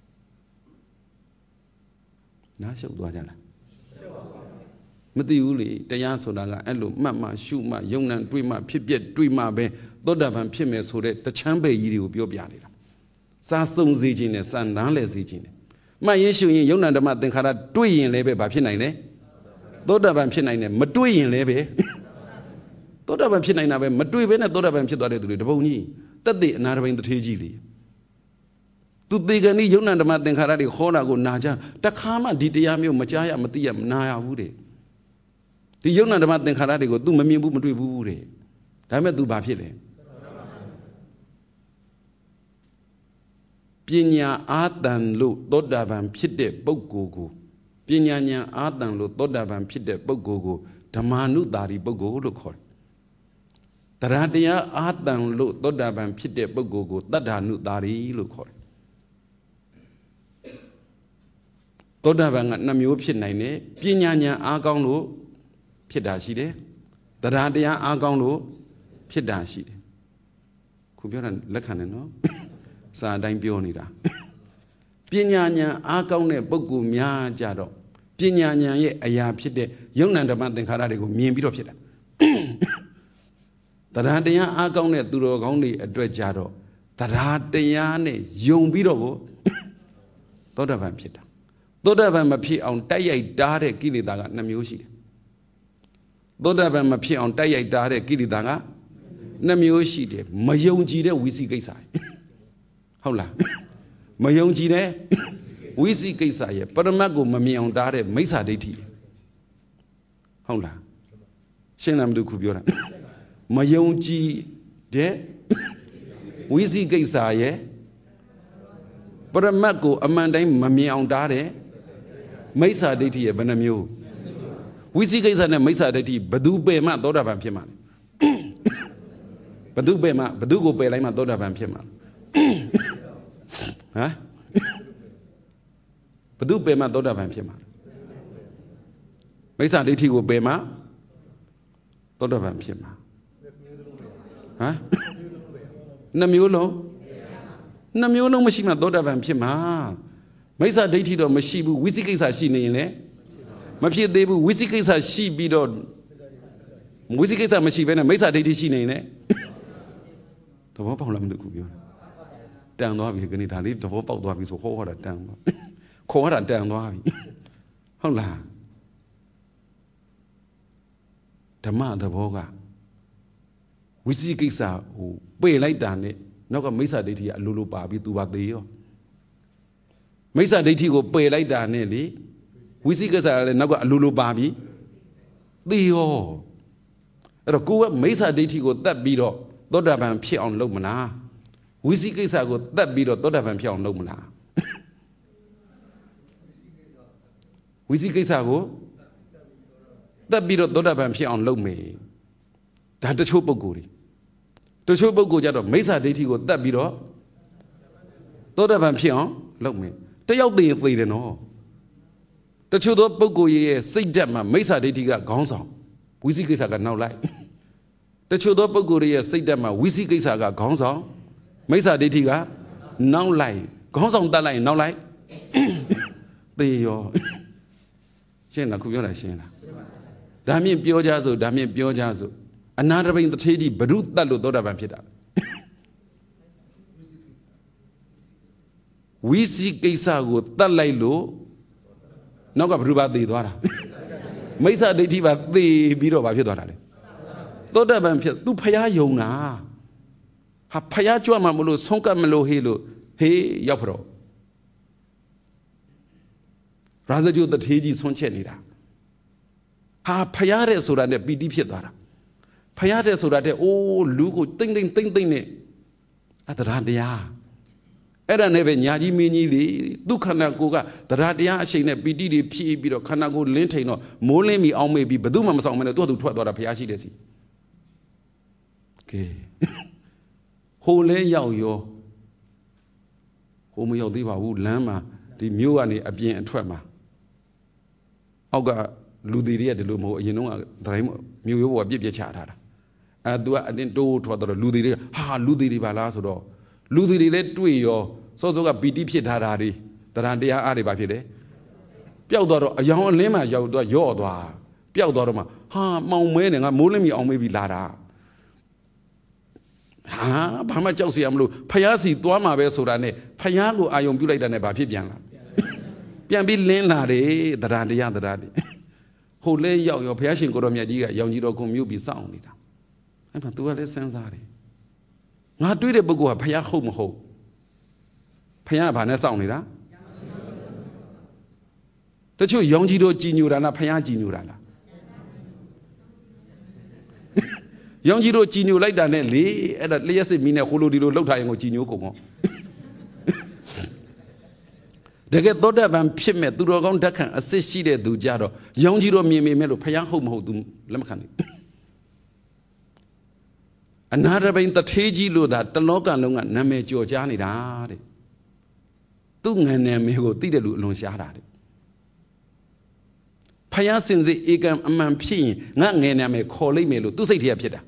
နားရှုပ်သွားကြလားမသိဘူးလေတရားဆိုတာကအဲ့လိုမှတ်မှရှုမှယုံနံတွေးမှဖြစ်ပြက်တွေးမှပဲသောတာပန်ဖြစ်မယ်ဆိုတဲ့တချမ်းပဲကြီးတွေကိုပြောပြနေတာစာစုံစေခြင်းနဲ့စံနားလဲစေခြင်းနဲ့မှတ်ရင်ရှုရင်ယုံနံဓမ္မသင်္ခါရတွေးရင်လည်းပဲဘာဖြစ်နိုင်လဲသောတာပန်ဖြစ်နိုင်တယ်မတွေးရင်လည်းပဲသောတာပန်ဖြစ်နိုင်တာပဲမတွေးဘဲနဲ့သောတာပန်ဖြစ်သွားတဲ့သူတွေတပုံကြီးတက်တဲ့အနာတပိန်တထေးကြီးလေသူသေကန်ဒီယုံနံဓမ္မသင်္ခါရတွေခေါ်တာကိုနာကြတခါမှဒီတရားမျိုးမကြားရမသိရမနာရဘူးတဲ့ဒီယုံနံဓမ္မသင်္ခါရတွေကို तू မမြင်ဘူးမတွေ့ဘူးတဲ့ဒါပေမဲ့ तू ဘာဖြစ်လဲပညာအာတန်လို့သောတာပန်ဖြစ်တဲ့ပုဂ္ဂိုလ်ကိုပညာဉာဏ်အာတန်လို့သောတာပန်ဖြစ်တဲ့ပုဂ္ဂိုလ်ကိုဓမ္မာနုတာရီပုဂ္ဂိုလ်လို့ခေါ်တယ်တရားတရားအာတန်လို့သောတာပန်ဖြစ်တဲ့ပုဂ္ဂိုလ်ကိုတတ္ထာနုတာရီလို့ခေါ်တယ်သောတာပန်က2မျိုးဖြစ်နိုင်တယ်ပညာဉာဏ်အားကောင်းလို့ဖြစ်တာရှိတယ်တရားတရားအားကောင်းလို့ဖြစ်တာရှိတယ်ခုပြောတာလက်ခံတယ်နော်စာအတိုင်းပြောနေတာပညာဉာဏ်အားကောင်းတဲ့ပုဂ္ဂိုလ်များကြတော့ပညာဉာဏ်ရဲ့အရာဖြစ်တဲ့ယုံနံဓမ္မသင်္ခါရတွေကိုမြင်ပြီးတော့ဖြစ်တာတရားတရားအားကောင်းတဲ့သူတော်ကောင်းတွေအတွက်ကြတော့တရားတရားနဲ့ယုံပြီးတော့ကိုသောတာပန်ဖြစ်တာသောတာပန်မဖြစ်အောင်တိုက်ရိုက်တားတဲ့ကိလေသာက2မျိုးရှိတယ်သောတာပန်မဖြစ်အောင်တိုက်ရိုက်တားတဲ့ကိလေသာက2မျိုးရှိတယ်မယုံကြည်တဲ့ဝိသိကိစ္စဟုတ်လားမယုံကြည်တဲ့ဝိသိကိစ္စရဲ့ပရမတ်ကိုမမြင်အောင်တားတဲ့မိစ္ဆာဒိဋ္ဌိဟုတ်လားရှင်းလားမတူခုပြောတာမယုံကြည်တဲ့ဝိသိကိစ္စရဲ့ပရမတ်ကိုအမှန်တိုင်းမမြင်အောင်တားတဲ့မိစ္ဆာဒိဋ္ဌိရဲ့ဘယ်နှမျိုးဝိသိကိစ္စနဲ့မိစ္ဆာဒိဋ္ဌိဘသူပယ်မှသောတာပန်ဖြစ်မှာလဲဘသူပယ်မှဘသူကိုပယ်လိုက်မှသောတာပန်ဖြစ်မှာဟမ်ဘသူပယ်မှသောတာပန်ဖြစ်မှာမိစ္ဆာဒိဋ္ဌိကိုပယ်မှသောတာပန်ဖြစ်မှာဟမ်2မျိုးလုံး2မျိုးလုံးမရှိမှသောတာပန်ဖြစ်မှာမိစ္ဆာဒိဋ္ဌိတော့မရှိဘူးဝိသိကိစ္စရှိနေရင်လည်းမဖြစ်သေးဘူးဝိသိကိစ္စရှိပြီးတော့ဝိသိကိစ္စမရှိဘဲနဲ့မိစ္ဆာဒိဋ္ဌိရှိနေရင်လည်းသဘောပေါက်လားမသိဘူးပြောတန်သွားပြီခဏဒါလေးသဘောပေါက်သွားပြီဆိုဟောတာတန်သွားခေါ်ရတာတန်သွားပြီဟုတ်လားဓမ္မသဘောကဝိသိကိစ္စဟိုပေလိုက်တာနဲ့နောက်ကမိစ္ဆာဒိဋ္ဌိကအလိုလိုပါပြီးသူပါသေးရောမိစ္ဆာဒိဋ္ဌိကိုပယ်လိုက်တာနဲ့လေဝိသိကိစ္စကလည်းနောက်ကအလိုလိုပါပြီးသေရောအဲ့တော့ကိုကမိစ္ဆာဒိဋ္ဌိကိုတတ်ပြီးတော့သောတာပန်ဖြစ်အောင်လုပ်မလားဝိသိကိစ္စကိုတတ်ပြီးတော့သောတာပန်ဖြစ်အောင်လုပ်မလားဝိသိကိစ္စကိုတတ်ပြီးတော့သောတာပန်ဖြစ်အောင်လုပ်မယ်ဒါတချို့ပုဂ္ဂိုလ်တွေတချို့ပုဂ္ဂိုလ်ကြတော့မိစ္ဆာဒိဋ္ဌိကိုတတ်ပြီးတော့သောတာပန်ဖြစ်အောင်လုပ်မယ်တယောက်သိရင်သိတယ်နော်တချို့သောပုဂ္ဂိုလ်ရဲ့စိတ်ဓာတ်မှာမိစ္ဆာဒိဋ္ဌိကခေါင်းဆောင်ဝိသိကိစ္စကနောက်လိုက်တချို့သောပုဂ္ဂိုလ်ရဲ့စိတ်ဓာတ်မှာဝိသိကိစ္စကခေါင်းဆောင်မိစ္ဆာဒိဋ္ဌိကနောက်လိုက်ခေါင်းဆောင်တတ်လိုက်နောက်လိုက်သေရောရှင်းလားခုပြောတာရှင်းလားဒါမြင့်ပြောကြစို့ဒါမြင့်ပြောကြစို့အနာတပိန်တထေးကြီးဘဒုတတ်လို့သောတာပန်ဖြစ်တာဝိသိကိစ္စကိုတတ်လိုက်လို့နောက်ကဘဒုပါသေသွားတာမိစ္ဆာဒိဋ္ဌိပါသေပြီးတော့ဘာဖြစ်သွားတာလဲသောတာပန်ဖြစ်သူဖျားယုံတာဟာဖျားကြွမှမလို့ဆုံးကပ်မလို့ဟေးလို့ဟေးရောက်ဖတော့ရာဇဂုတထေးကြီးဆုံးချက်နေတာဟာဖျားတဲ့ဆိုတာနဲ့ပီတိဖြစ်သွားတာဖျားတဲ့ဆိုတာတဲ့အိုးလူကိုတိမ့်နဲ့အတ္တရာတရားအဲ့ဒါနဲ့ပဲညာကြီးမင်းကြီးလေသူခန္ဓာကိုယ်ကတရားတရားအရှိန်နဲ့ပီတိတွေဖြည့်ပြီးတော့ခန္ဓာကိုယ်လင်းထိန်တော့မိုးလင်းပြီးအောင်မေ့ပြီးဘယ်သူမှမဆောင်မနဲ့သူ့သူထွက်သွားတာဘုရားရှိတယ်စီကဲဟိုလဲရောက်ရောဟိုမရောက်သေးပါဘူးလမ်းမှာဒီမြို့ကနေအပြင်အထွက်မှာအောက်ကလူတွေတွေကဒီလိုမဟုတ်အရင်တုန်းကတိုင်းမြို့ရိုးပေါ်ကပြစ်ပြစ်ချထားတာသူကအတင်းတိုးထွက်တော့လူတွေဟာလူတွေပါလားဆိုတော့လူတွေလည်းတွေ့ရောစောစောကပီတိဖြစ်ထားတာတွေတရားတရားအားတွေပါဖြစ်တယ်ပျောက်သွားတော့အယောင်အလင်းမှရောက်တော့ရော့သွားပျောက်သွားတော့မှဟာမောင်မဲနေငါမိုးလင်းမီအောင်မေးပြီးလာတာဟာဘာမှကြောက်เสียမလို့ဖျားစီသွားမှာပဲဆိုတာနဲ့ဖျားကိုအာယုံပြုလိုက်တာနဲ့ဘာဖြစ်ပြန်လာပြန်ပြီးလင်းလာတယ်တရားတရားတရားတွေဟိုလဲရောက်ရောဘုရားရှင်ကိုရောမြတ်ကြီးကရောင်ကြီးတော်ကိုမြုပ်ပြီးစောင့်နေတာအဲ့မှာ तू ကလည်းစဉ်းစားတယ်ငါတွေးတဲ့ပုဂ္ဂိုလ်ကဘုရားဟုတ်မဟုတ်ဘုရားကဘာနဲ့စောင့်နေတာတချို့ရောင်ကြီးတော်ကြည်ညိုတာလားဘုရားကြည်ညိုတာလားရောင်ကြီးတော်ကြည်ညိုလိုက်တာနဲ့လေအဲ့ဒါလျှက်စစ်မီးနဲ့ဟိုလိုဒီလိုလှုပ်ထားရင်ကိုကြည်ညိုကုန်အောင်တကယ်သောတာပန်ဖြစ်မဲ့သူတော်ကောင်းဓာတ်ခံအစစ်ရှိတဲ့သူကြတော့ရောင်ကြီးတော်မြင်မိမဲ့လို့ဘုရားဟုတ်မဟုတ်သူလက်မခံဘူးအနာတပိန်တထေးကြီးလို့ဒါတလောကလုံးကနာမည်ကျော်ကြားနေတာတဲ့သူ့ငန်နာမည်ကိုသိတဲ့လူအလွန်ရှားတာတဲ့ဖယားစင်စစ်ဧကံအမှန်ဖြစ်ရင်ငါငယ်နာမည်ခေါ်လိုက်မယ်လို့သူ့စိတ်ထဲကဖြစ်တာ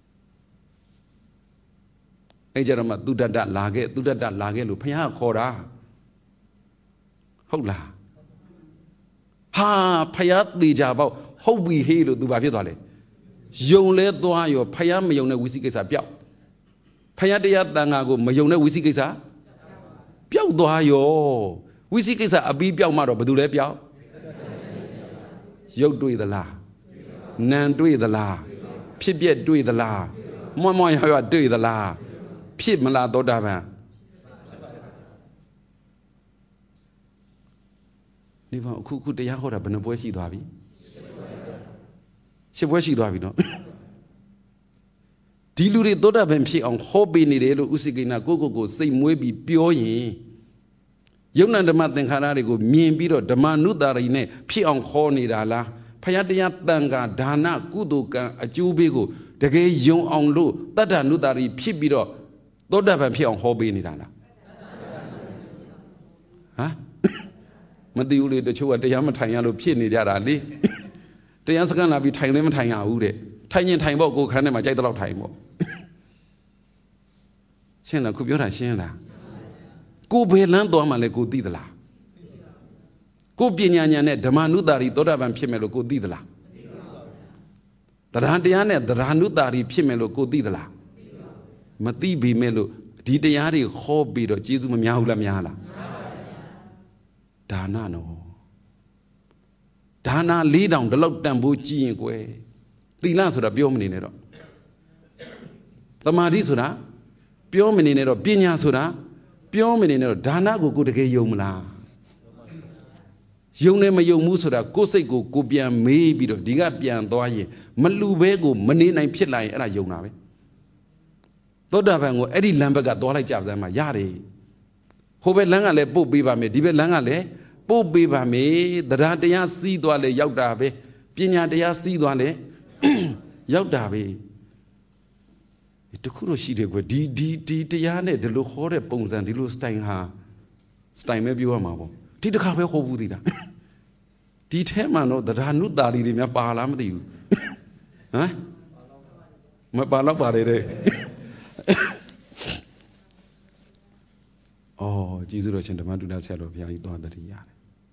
အဲ့ကြတော့မှသူတတလာခဲ့လို့ဖယားခေါ်တာဟုတ်လားဟာဖယားသေးကြပေါ့ဟုတ်ပြီဟေးလို့သူဘာဖြစ်သွားလဲယုံလဲသွားရောဖယားမယုံတဲ့ဝိသိကိစ္စပျောက်ဖယားတရားတန်ခါကိုမယုံတဲ့ဝိသိကိစ္စပျောက်သွားရောဝိသိကိစ္စအပြီးပျောက်မှတော့ဘယ်သူလဲပျောက်ရုပ်တွေ့သလားနာမ်တွေ့သလားဖြစ်ပြက်တွေ့သလားမွမ်းမွမ်းရွာတွေ့သလားဖြစ်မလားသောတာပန်ဒီမှာအခုတရားဟောတာဘယ်နှပွဲရှိသွားပြီရှစ်ပွဲရှိသွားပြီနော်ဒီလူတွေသောတာပန်ဖြစ်အောင်ဟောပေးနေတယ်လို့ဥစိကိဏကိုစိတ်မွေးပြီးပြောရင်ယုံနာဓမ္မသင်္ခါရတွေကိုမြင်ပြီးတော့ဓမ္မနုတာရီနဲ့ဖြစ်အောင်ဟောနေတာလားဖယားတရားတန်ခါဒါနကုသိုလ်ကံအကျိုးပေးကိုတကယ်ယုံအောင်လို့တတ္တနုတာရီဖြစ်ပြီးတော့သောတာပန်ဖြစ်အောင်ဟောပေးနေတာလားဟမ်မသိဘူးလေတချို့ကတရားမထိုင်ရလို့ဖြစ်နေကြတာလေတရားစကန်လာပြီးထိုင်လည်းမထိုင်ရဘူးတဲ့ထိုင်ရင်ထိုင်ပေါ့ကိုခန်းထဲမှာကြိုက်တော့ထိုင်ပေါ့ရှင်းလားခုပြောတာရှင်းလားကိုဘယ်လမ်းသွားမှလဲကိုသိသလားကိုပညာဉာဏ်နဲ့ဓမ္မနုတာရီသောတာပန်ဖြစ်မယ်လို့ကိုသိသလားတရားတရားနဲ့တရားနုတာရီဖြစ်မယ်လို့ကိုသိသလားမသိပေမဲ့လို့ဒီတရားတွေဟောပြီးတော့ကျေးဇူးမများဘူးလားများလားဒါနနော်ဒါန၄တောင်ဒီလောက်တန်ဖိုးကြည့်ရင်ကွယ်သီလဆိုတာပြောမနေနဲ့တော့သမာဓိဆိုတာပြောမနေနဲ့တော့ပညာဆိုတာပြောမနေနဲ့တော့ဒါနကိုတကယ်ယုံမလားယုံနဲ့မယုံဘူးဆိုတာကိုယ်စိတ်ကိုပြန်မေးပြီးတော့ဒီကပြန်သွားရင်မလူဘဲကိုမနေနိုင်ဖြစ်လာရင်အဲ့ဒါယုံတာပဲသောတာပန်ကိုအဲ့ဒီလမ်းဘက်ကသွားလိုက်ကြပါစမ်းမှာရတယ်ဟိုဘက်လမ်းကလည်းပို့ပေးပါမယ်ဒီဘက်လမ်းကလည်းပို့ပေးပါမယ်တရားတရားစီးသွားလေရောက်တာပဲပညာတရားစီးသွားလေရောက်တာပဲတခုတော့ရှိတယ်ကွဒီတရားနဲ့ဒီလိုဟောတဲ့ပုံစံဒီလိုစတိုင်ဟာစတိုင်ပဲပြောရမှာပေါ့ဒီတစ်ခါပဲဟောဘူးသေးတာဒီထဲမှာတော့တရားနုတာလီတွေများပါလားမသိဘူးဟမ်မပါတော့ပါတယ်တဲ့အော်ကျေးဇူးတော်ရှင်ဓမ္မတုဒဆရာတော်ဘုရားကြီးသွားတည်းရတယ်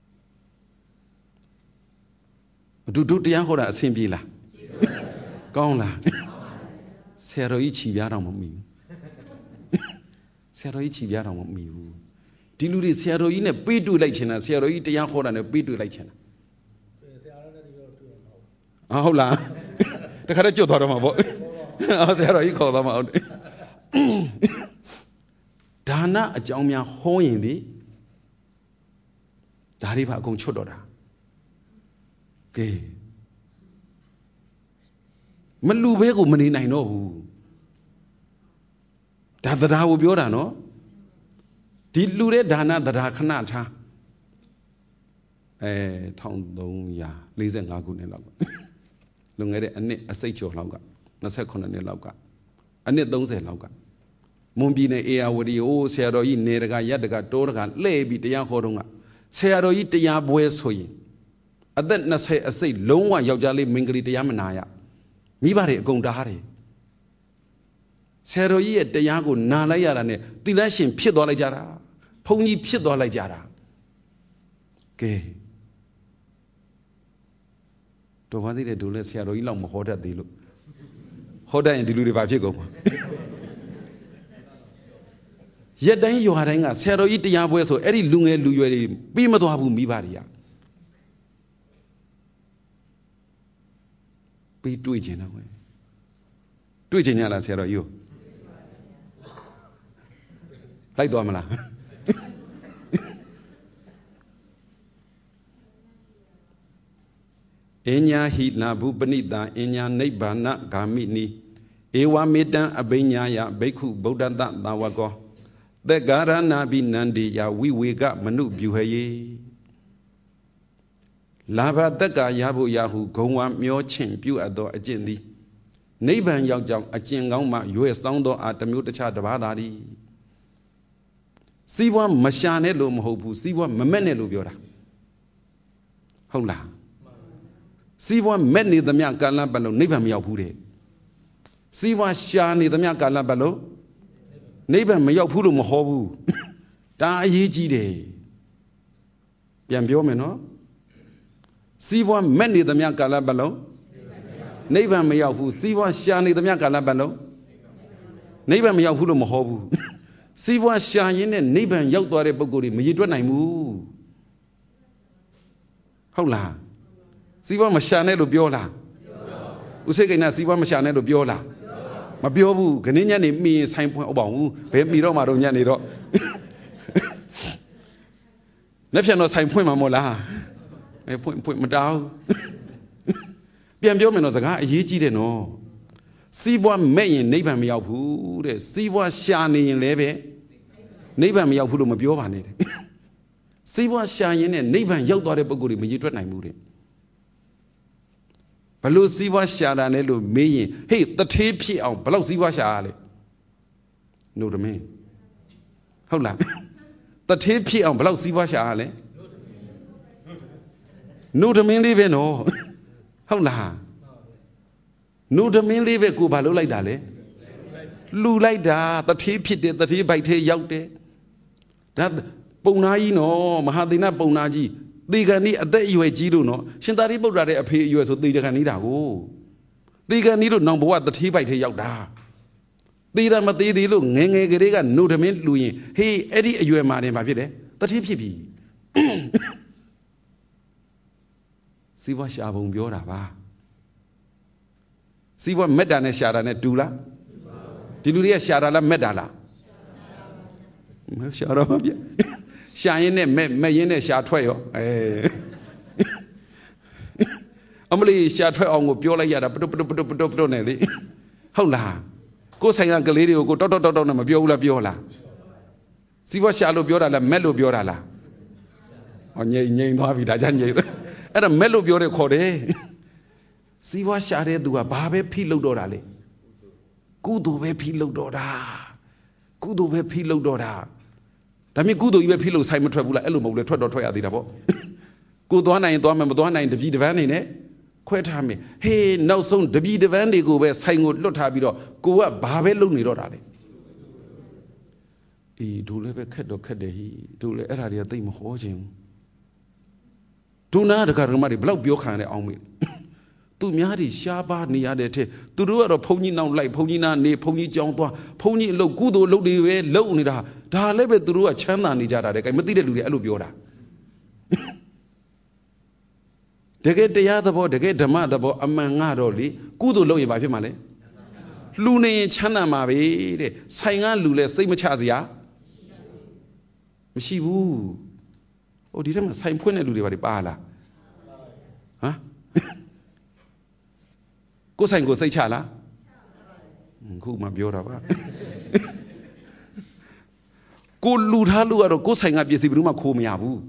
တို့တရားဟောတာအဆင်ပြေလားကောင်းလားဆရာတော်ကြီးခြိပြားတော့မမီဘူးဆရာတော်ကြီးခြိပြားတော့မမီဘူးဒီလူတွေဆရာတော်ကြီးနဲ့ပေးတွေ့လိုက်ချင်တာဆရာတော်ကြီးတရားဟောတာနဲ့ပေးတွေ့လိုက်ချင်တာဆရာတော်နဲ့ပြောတွေ့မှာဟုတ်လားတခါတော့ကြွသွားတော့မှာပေါ့ဆရာတော်ကြီးခေါ်သွားမှာဟုတ်တယ်ဒါနအကြောင်းများဟောရင်လေဒါတွေပါအကုန်ချွတ်တော့တာကဲမလူဘဲကိုမနေနိုင်တော့ဘူးဒါတရားကိုပြောတာနော်ဒီလူတဲ့ဒါနတရားခဏထား1345ခုနှစ်လောက်ကလွန်ခဲ့တဲ့အနှစ်အစိတ်ကျော်လောက်က28နှစ်လောက်ကအနှစ်30လောက်ကမွန်ပြည်နယ်အေယာဝတီဟိုဆရာတော်ကြီးနေတကရက်တကတိုးတကလှည့်ပြီးတရားဟောတော့ကဆရာတော်ကြီးတရားပွဲဆိုရင်အသက်20အစိတ်လုံးဝယောက်ျားလေးမိန်းကလေးတရားမနာရမိဘတွေအကုန်တားတယ်ဆရာတော်ကြီးရဲ့တရားကိုနာလိုက်ရတာနဲ့သီလရှင်ဖြစ်သွားလိုက်ကြတာဘုန်းကြီးဖြစ်သွားလိုက်ကြတာကဲတော်ပါသေးတယ်တို့လည်းဆရာတော်ကြီးလောက်မဟောတတ်သေးလို့ဟောတတ်ရင်ဒီလူတွေဘာဖြစ်ကုန်မှာရက်တိုင်းရွာတိုင်းကဆရာတော်ကြီးတရားပွဲဆိုအဲ့ဒီလူငယ်လူရွယ်တွေပြီးမသွားဘူးမိဘတွေကပြီးတွေ့ကျင်တော့တွေ့ကျင်ရလားဆရာတော်ကြီးလိုက်သွားမလားအညာဟိနာဘုပဏိတာအညာနိဗ္ဗာနဂာမိနီဧဝမေတံအဘိညာယဘိက္ခုဗုဒ္ဓတသာဝကောသက်ဂရဏဘိနန္ဒီယဝိဝေကမနုဗျူဟယေလာဘသက်ကာရဖို့ရဟုဂုံဝါမျောချင်းပြုအပ်သောအကျင့်သည်နိဗ္ဗာန်ရောက်ကြောင်းအကျင့်ကောင်းမှရွယ်ဆောင်သောအာတမျိုးတခြားတစ်ပါးသာသည်စီးပွားမရှာနဲ့လို့မဟုတ်ဘူးစီးပွားမမက်နဲ့လို့ပြောတာဟုတ်လားစီးပွားမက်နေသမျှကာလပတ်လုံးနိဗ္ဗာန်မရောက်ဘူးတဲ့စီးပွားရှာနေသမျှကာလပတ်လုံးနိဗ္ဗာန်မရောက်ဘူးလို့မဟောဘူးဒါအရေးကြီးတယ်ပြန်ပြောမယ်နော်စီးပွားမက်နေသမျှကာလပတ်လုံးနိဗ္ဗာန်မရောက်ဘူးစီးပွားရှာနေသမျှကာလပတ်လုံးနိဗ္ဗာန်မရောက်ဘူးလို့မဟောဘူးစီးပွားရှာရင်းနဲ့နိဗ္ဗာန်ရောက်သွားတဲ့ပုဂ္ဂိုလ်တွေမရည်တွက်နိုင်ဘူးဟုတ်လားစီးပွားမရှာနဲ့လို့ပြောလားဦးစိတ်ကိန်းကစီးပွားမရှာနဲ့လို့ပြောလားမပြောဘူးခဏညနေမိရင်ဆိုင်ဖွင့်အောင်ပါဘူးဘယ်မိတော့မှတော့ညနေတော့လက်ဖြန်တော့ဆိုင်ဖွင့်မှာမို့လားဖွင့်မတောင်းပြန်ပြောမယ်နော်စကားအရေးကြီးတယ်နော်စီးပွားမဲ့ရင်နိဗ္ဗာန်မရောက်ဘူးတဲ့စီးပွားရှာနေရင်လည်းပဲနိဗ္ဗာန်မရောက်ဘူးလို့မပြောပါနဲ့တဲ့စီးပွားရှာရင်နဲ့နိဗ္ဗာန်ရောက်သွားတဲ့ပုဂ္ဂိုလ်တွေမရည်တွက်နိုင်ဘူးတဲ့ဘလို့စီးပွားရှာတာလဲလို့မေးရင်ဟေ့တထေးဖြစ်အောင်ဘလို့စီးပွားရှာရလဲနှုတ်တမင်းဟုတ်လားတထေးဖြစ်အောင်ဘလို့စီးပွားရှာရလဲနှုတ်တမင်းလေးပဲနော်ဟုတ်လားနှုတ်တမင်းလေးပဲကိုဘာလုပ်လိုက်တာလဲလှူလိုက်တာတထေးဖြစ်တယ်တထေးဘိုက်သေးရောက်တယ်ဒါပုံနာကြီးနော်မဟာသေနပုံနာကြီးသေကန်ဤအသက်အရွယ်ကြီးလို့နော်ရှင်သာရိပုတ္တရာရဲ့အဖေအရွယ်ဆိုသေကန်ဤတာကိုသေကန်ဤလို့နောင်ဘဝတထေးဘိုက်သေးရောက်တာသေတာမသေးသေးလို့ငယ်ငယ်ကလေးကနှုတ်တမင်းလှူရင်ဟေးအဲ့ဒီအရွယ်မှာတင်ဘာဖြစ်တယ်တထေးဖြစ်ပြီစီဝါရှာပုံပြောတာပါစီဝါမက်တာနဲ့ရှာတာနဲ့တူလားဒီလူတွေကရှာတာလားမက်တာလားမရှာတော့ပါဗျရှာရင်းနဲ့မက်ရင်းနဲ့ရှာထွက်ရောအမလီရှာထွက်အောင်ကိုပြောလိုက်ရတာပတုနဲ့လေဟုတ်လားကိုဆိုင်ကကလေးတွေကိုကိုတောက်နဲ့မပြောဘူးလားပြောလားစီးပွားရှာလို့ပြောတာလားမက်လို့ပြောတာလားဟောငြိမ်သွားပြီဒါကြငြိမ်အဲ့ဒါမက်လို့ပြောတယ်ခေါ်တယ်စီးပွားရှာတဲ့သူကဘာပဲဖိလုပ်တော့တာလေကုသိုလ်ပဲဖိလုပ်တော့တာကုသိုလ်ပဲဖိလုပ်တော့တာဒါမြင်ကုသိုလ်ကြီးပဲဖိလို့ဆိုင်မထွက်ဘူးလားအဲ့လိုမဟုတ်လေထွက်တော့ထွက်ရသေးတာပေါ့ကိုသွားနိုင်ရင်သွားမယ်မသွားနိုင်တပြည်တပန်းနေနဲ့ခွဲထားမယ်ဟေးနောက်ဆုံးတပြည်တပန်းတွေကိုပဲဆိုင်ကိုလွတ်ထားပြီးတော့ကိုကဘာပဲလုပ်နေတော့တာလေအေးတို့လည်းပဲခက်တော့ခက်တယ်ဟိတို့လည်းအဲ့ဒါတွေကသိမဟောခြင်းဒုနာတက္ကရာမတွေဘလောက်ပြောခံရအောင်မေးသူများတွေရှားပါနေရတဲ့ထဲသူတို့ကတော့ဘုန်းကြီးနောက်လိုက်ဘုန်းကြီးနာနေဘုန်းကြီးကြောင်းသွားဘုန်းကြီးအလုပ်ကုသိုလ်အလုပ်တွေပဲလုပ်နေတာဒါလည်းပဲသူတို့ကချမ်းသာနေကြတာတဲ့မသိတဲ့လူတွေအဲ့လိုပြောတာတကယ်တရားသဘောတကယ်ဓမ္မသဘောအမှန်ကတော့လေကုသိုလ်လုပ်ရင်ဘာဖြစ်မှာလဲလူနေရင်ချမ်းသာမှာပဲတဲ့ဆိုင်ကလူလဲစိတ်မချစရာမရှိဘူးဟိုဒီထဲမှာဆိုင်ဖွင့်တဲ့လူတွေဘာတွေပါလားဟမ်ကိုဆိုင်ကိုစိတ်ချလားခုမှပြောတာပါကိုလူထားလို့ကတော့ကိုဆိုင်ကပစ္စည်းဘယ်သူမှခိုးမရဘူး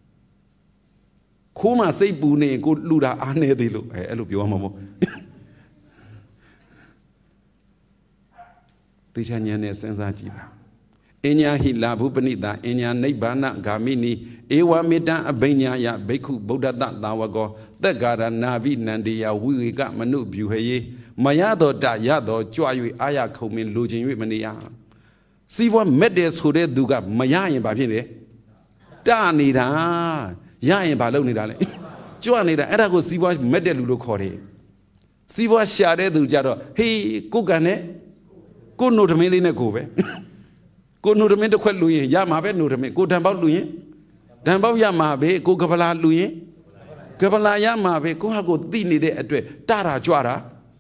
ခိုးမှစိတ်ပူနေကိုလူတာအားနေသေးလို့အဲ့လိုပြောမှာပေါ့သိချဉာဏ်နဲ့စဉ်းစားကြည့်ပါအညာဟိလာဘုပနိတာအညာနိဗ္ဗာနဂါမိနိဧဝမေတ္တအဘိညာယဘိက္ခုဗုဒ္ဓတသာဝကောသက်္ကာရနာဘိနန္တေယဝိဝေကမနုဗျူဟယေမရတော်တရတော်ကြွ၍အာရခုံမင်းလိုချင်၍မနေရစီးပွားမက်တယ်ဆိုတဲ့သူကမရရင်ဘာဖြစ်လဲတနေတာရရင်ဘာလုပ်နေတာလဲကြွနေတာအဲ့ဒါကိုစီးပွားမက်တဲ့လူလို့ခေါ်တယ်စီးပွားရှာတဲ့သူကြတော့ဟေးကိုကန်နဲ့ကိုနိုတမင်းလေးနဲ့ကိုပဲကိုနိုတမင်းတစ်ခွက်လူရင်ရမှာပဲနိုတမင်းကိုတံပေါက်လူရင်တံပေါက်ရမှာပဲကိုကပလာလူရင်ကပလာရမှာပဲကိုဟာကိုသိနေတဲ့အတွက်တတာကြွတာ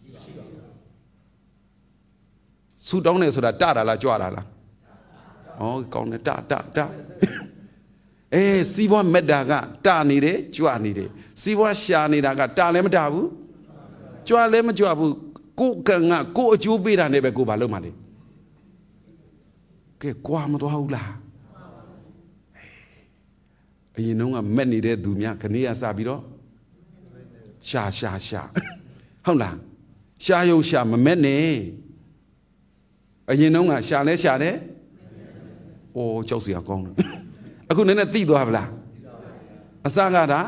ဆူတောင်းနေဆိုတာတတာလားကြွတာလားဩကောင်းတယ်တစီးပွားမက်တာကတနေတယ်ကြွနေတယ်စီးပွားရှာနေတာကတလည်းမတဘူးကြွလည်းမကြွဘူးကိုကံကကိုအကျိုးပေးတာနဲ့ပဲကိုဘာလုပ်မှလဲကဲကွာမသွားဘူးလားအရင်တုန်းကမက်နေတဲ့သူများခဏရစပြီးတော့ရှာဟုတ်လားရှာရုံရှာမမက်နဲ့အရင်တုန်းကရှာလဲရှာတယ်အိုးကြောက်စရာကောင်းတယ်အခုနည်းနည်းသိသွားဗလားအစကဒါ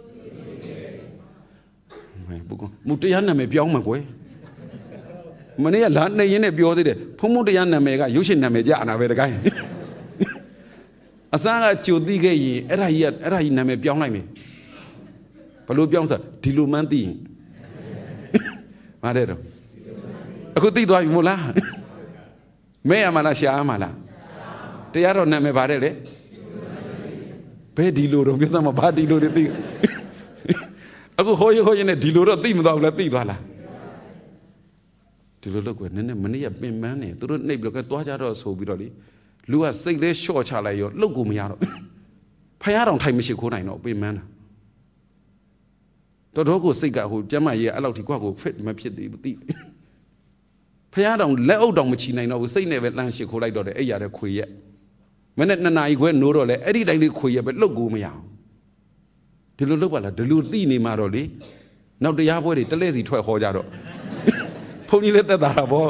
မူတရားနာမည်ပြောင်းမှာကွယ်မနေ့ကလာနေရင်းနဲ့ပြောသေးတယ်ဖုံဖုံတရားနာမည်ကရုပ်ရှင်နာမည်ကြာနာပဲတကိုင်းအစကကြိုသိခဲ့ရင်အဲ့ဒါကြီးနာမည်ပြောင်းလိုက်မယ်ဘလို့ပြောင်းစဒီလိုမှန်းသိရင်မတဲ့တော့အခုသိသွားပြီမို့လားမဲရမလားရှားမလားတရားတော်နာမည်ပါတယ်လေဘယ်ဒီလိုတော့ပြောသားမဘာဒီလိုတွေသိအခုဟိုရနဲ့ဒီလိုတော့သိမသွားဘူးလားသိသွားလားဒီလိုလောက်ကွယ်နည်းနည်းမနေ့ကပင်ပန်းနေသူတို့နှိပ်ပြီးတော့သွားကြတော့ဆိုပြီးတော့လေလူကစိတ်လေးလျှော့ချလိုက်ရောလှုပ်ကိုမရတော့ဖယားတော်ထိုင်မရှိခိုးနိုင်တော့ပင်ပန်းတာတော်ကိုစိတ်ကဟိုကျမ်းမာရေးအဲ့လောက်ထိကွာကိုဖစ်မဖြစ်သေးဘူးသိဖယားတော်လက်အုပ်တော်မချီနိုင်တော့ဘူးစိတ်နဲ့ပဲလှမ်းရှိခိုးလိုက်တော့တယ်အဲ့ရတဲ့ခွေရက်မနေ့2နာရီခွဲနိုးတော့လေအဲ့ဒီတိုင်းလေးခွေရက်ပဲလှုပ်ကိုမရအောင်ဒီလိုလှုပ်ပါလားဒီလိုသိနေမှတော့လေနောက်တရားပွဲတွေတလဲစီထွက်ခေါ်ကြတော့ဘုန်းကြီးလည်းတက်တာပေါ့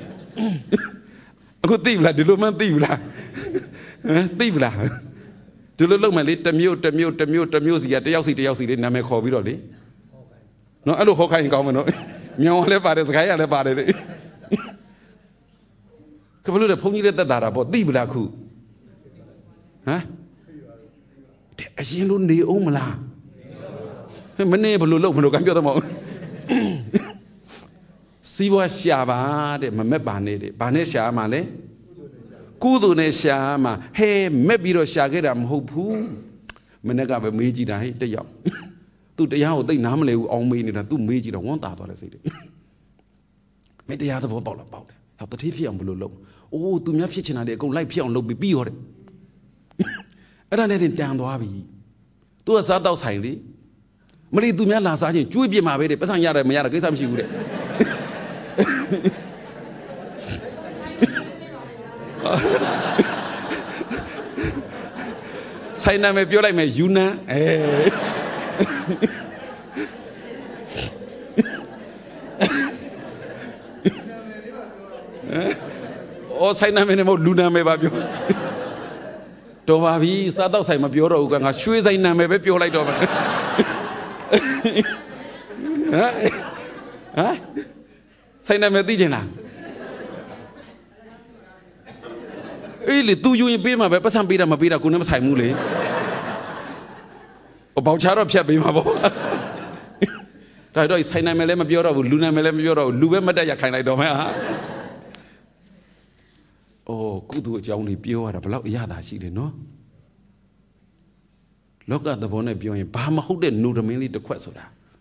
အခုသိပြီလားဒီလိုမှသိပြီလားသိပြီလားဒီလိုလုပ်မှလေတစ်မျိုးစီကတယောက်စီလေးနာမည်ခေါ်ပြီးတော့လေနော်အဲ့လိုဟောခိုင်းကောင်းမနော်မြောင်လည်းပါတယ်စကိုင်းရလည်းပါတယ်လေကဘလို့လေဘုန်းကြီးလည်းတက်တာပေါ့သိပြီလားခုဟမ်အရင်လိုနေအောင်မလားမနေဘလို့လုပ်မလို့ကံပြောတော့မဟုတ်စီးပွားရှာပါတဲ့မမက်ပါနဲ့တဲ့ဘာနဲ့ရှာမှာလဲကုသိုလ်နဲ့ရှာမှာဟဲမက်ပြီးတော့ရှာခဲ့တာမဟုတ်ဘူးမနေ့ကပဲမေးကြည့်တာဟဲ့တယောက်သူတရားကိုသိနားမလဲဘူးအောင်မေးနေတာသူမေးကြည့်တော့ဝမ်းသာသွားတယ်စိတ်တွေမင်းတရားသဘောပေါက်လားပေါက်တယ်ဟောတတိဖြစ်အောင်ဘလို့လုပ်အိုးသူများဖြစ်ချင်တာတွေအကုန်လိုက်ဖြစ်အောင်လုပ်ပြီးရောတဲ့အဲ့ဒါနဲ့တင်တန်သွားပြီသူကစားတော့ဆိုင်လေမလီသူများလာစားချင်းကျွေးပြစ်မှာပဲတဲ့ပတ်စံရတယ်မရတာကိစ္စမရှိဘူးတဲ့ဆိုင်နာမည်ပြောလိုက်မယ်ယူနန်အော်ဆိုင်နာမည်နဲ့မဟုတ်လူနာမည်ပါပြောတော်ပါပြီစားတော့ဆိုင်မပြောတော့ဘူးကငါရွှေဆိုင်နာမည်ပဲပြောလိုက်တော့မယ်ဟမ်ဆိုင်နာမည်သိချင်လားအေးလေသူယူရင်ပေးမှာပဲပတ်စံပေးတာမပေးတာကိုနဲ့မဆိုင်ဘူးလေဘောက်ချတော့ဖြတ်ပေးမှာပေါ့ဒါတော့ဆိုင်နာမည်လည်းမပြောတော့ဘူးလူနာမည်လည်းမပြောတော့ဘူးလူပဲမတက်ရခိုင်လိုက်တော့မယ်ဟာအိုးကုသိုလ်အကြောင်းတွေပြောရတာဘယ်လောက်အရသာရှိတယ်နော်လောကသဘောနဲ့ပြောရင်ဘာမဟုတ်တဲ့နူရမင်းလေးတစ်ခွက်ဆိုတာ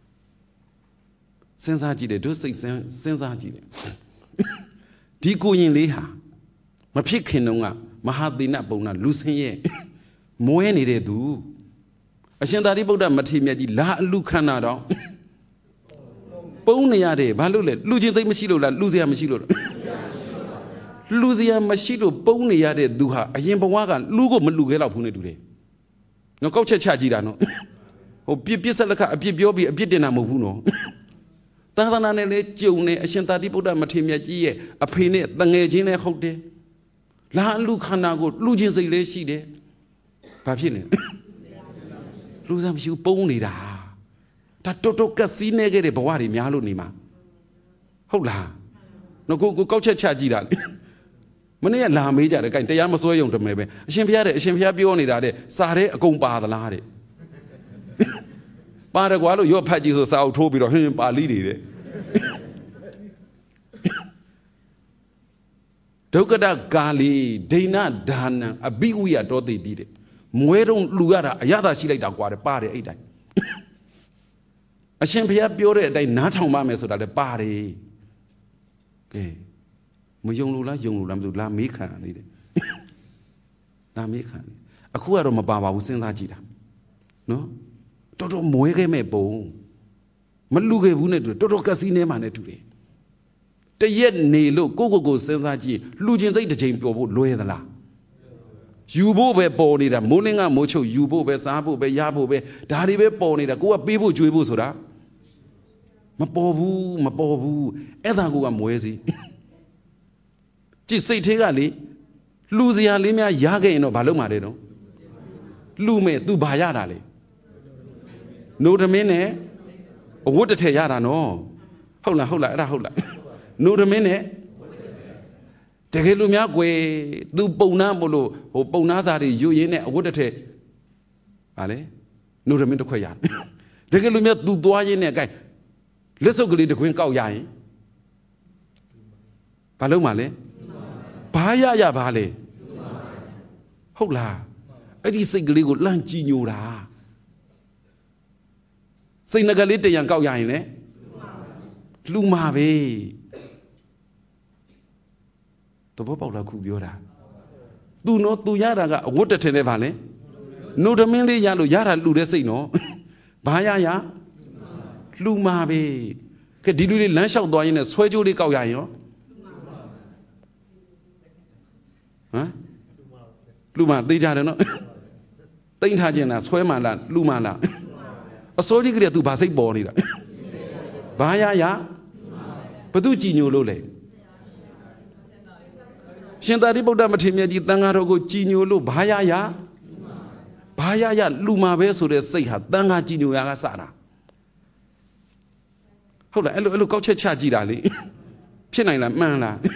စဉ်းစားကြည့်တယ်တို့စိတ်စဉ်းစားကြည့်တယ်ဒီကိုရင်လေးဟာမဖြစ်ခင်တုန်းကမဟာသေနပုံနာလူဆင်းရဲ့မွဲနေတဲ့သူအရှင်သာရိပုတ္တမထေရမြတ်ကြီးလာအလူခန္ဓာတော့ပုံနေရတယ်ဘာလို့လဲလူချင်းသိမရှိလို့လားလူစရာမရှိလို့လူစရာမရှိလို့ပုံနေရတဲ့သူဟာအရင်ဘဝကလူကိုမလူခဲတော့ဘူးနဲ့တူတယ်နော်ကောက်ချက်ချကြည့်တာနော်ဟိုပြစ်ဆက်လက်ခအပြစ်ပြောပြီးအပြစ်တင်တာမဟုတ်ဘူးနော်သာသနာနဲ့လေကြုံနေအရှင်သာရိပုတ္တမထေရမြတ်ကြီးရဲ့အဖေနဲ့တငယ်ချင်းလည်းဟုတ်တယ်လာလူခန္ဓာကိုလူချင်းစိတ်လေးရှိတယ်ဘာဖြစ်လဲလူစားမရှိဘူးပုံနေတာဒါတော်ကစီးနေခဲ့တဲ့ဘဝတွေများလို့နေမှာဟုတ်လားနော်ကိုကောက်ချက်ချကြည့်တာလေမနေ့ကလာမေးကြတယ်ကိုင်တရားမစွဲယုံတမယ်ပဲအရှင်ဘုရားတဲ့အရှင်ဘုရားပြောနေတာတဲ့စာတဲ့အကုန်ပါသလားတဲ့ပါတယ်ကွာလို့ရော့ဖတ်ကြည့်ဆိုစာအုပ်ထိုးပြီးတော့ဟင်းပါဠိတွေတဲ့ဒုက္ကတကာလီဒိဏဒါနံအဘိဝိယတောတိတိတဲ့မွဲတော့လူရတာအရသာရှိလိုက်တာကွာတယ်ပါတယ်အဲ့တိုင်းအရှင်ဘုရားပြောတဲ့အတိုင်းနားထောင်ပါမယ်ဆိုတာလည်းပါတယ်ကဲမယုံလို့လားယုံလို့လားမသိဘူးလာမေးခံနေတယ်လာမေးခံနေအခုကတော့မပါပါဘူးစဉ်းစားကြည့်တာနော်တော်မွဲခဲ့မဲ့ပုံမလူခဲ့ဘူးနဲ့တူတော်ကစီနေမှနဲ့တူတယ်တရက်နေလို့ကိုစဉ်းစားကြည့်လူချင်းစိတ်တစ်ချိန်ပျော်ဖို့လွယ်သလားယူဖို့ပဲပေါ်နေတာမိုးလင်းကမိုးချုပ်ယူဖို့ပဲစားဖို့ပဲရဖို့ပဲဒါတွေပဲပေါ်နေတာကိုကပေးဖို့ကြွေးဖို့ဆိုတာမပေါ်ဘူးအဲ့ဒါကမွဲစီကြည့်စိတ်သေးကလေလူစရာလေးများရခဲ့ရင်တော့ဘာလုပ်မှာလဲတော့လူမဲ့သူဘာရတာလဲနိုးသမင်းနဲ့အဝတ်တစ်ထည်ရတာနော်ဟုတ်လားအဲ့ဒါဟုတ်လားနိုးသမင်းနဲ့တကယ်လူများကွယ်သူပုံနာမို့လို့ဟိုပုံနာစာတွေယူရင်းနဲ့အဝတ်တစ်ထည်ဗာလဲနိုးသမင်းတစ်ခွက်ရတယ်တကယ်လူများသူသွားရင်းနဲ့ gain လက်စုပ်ကလေးတစ်ခွင်းကောက်ရရင်ဘာလုပ်မှာလဲဘာရဘာလဲဟုတ်လားအဲ့ဒီစိတ်ကလေးကိုလှမ်းကြည့်ညိုတာစိတ်ငကလေးတရံကောက်ရရင်လေလူမှာပဲတဘောပေါက်လာခုပြောတာသူရတာကအဝတ်တစ်ထည်နဲ့ဗာလဲနို့သမင်းလေးရလို့ရတာလူတဲ့စိတ်နော်ဘာရလူမှာပဲကဲဒီလူလေးလမ်းလျှောက်သွားရင်လည်းဆွဲကြိုးလေးကောက်ရရင်ရောဟမ်လူမသေးကြတယ်နော်တိမ့်ထားခြင်းလားဆွဲမှလားလူမလားအစိုးရကလေးကသူဘာစိတ်ပေါ်နေတာဘာရဘသူကြည်ညိုလို့လဲရှင်သာရိပုတ္တမထေရမြတ်ကြီးတန်ဃာတော်ကိုကြည်ညိုလို့ဘာရလူမပဲဆိုတဲ့စိတ်ဟာတန်ဃာကြည်ညိုရကစတာဟုတ်လားအဲ့လိုကောက်ချက်ချကြည့်တာလေဖြစ်နိုင်လားမှန်လား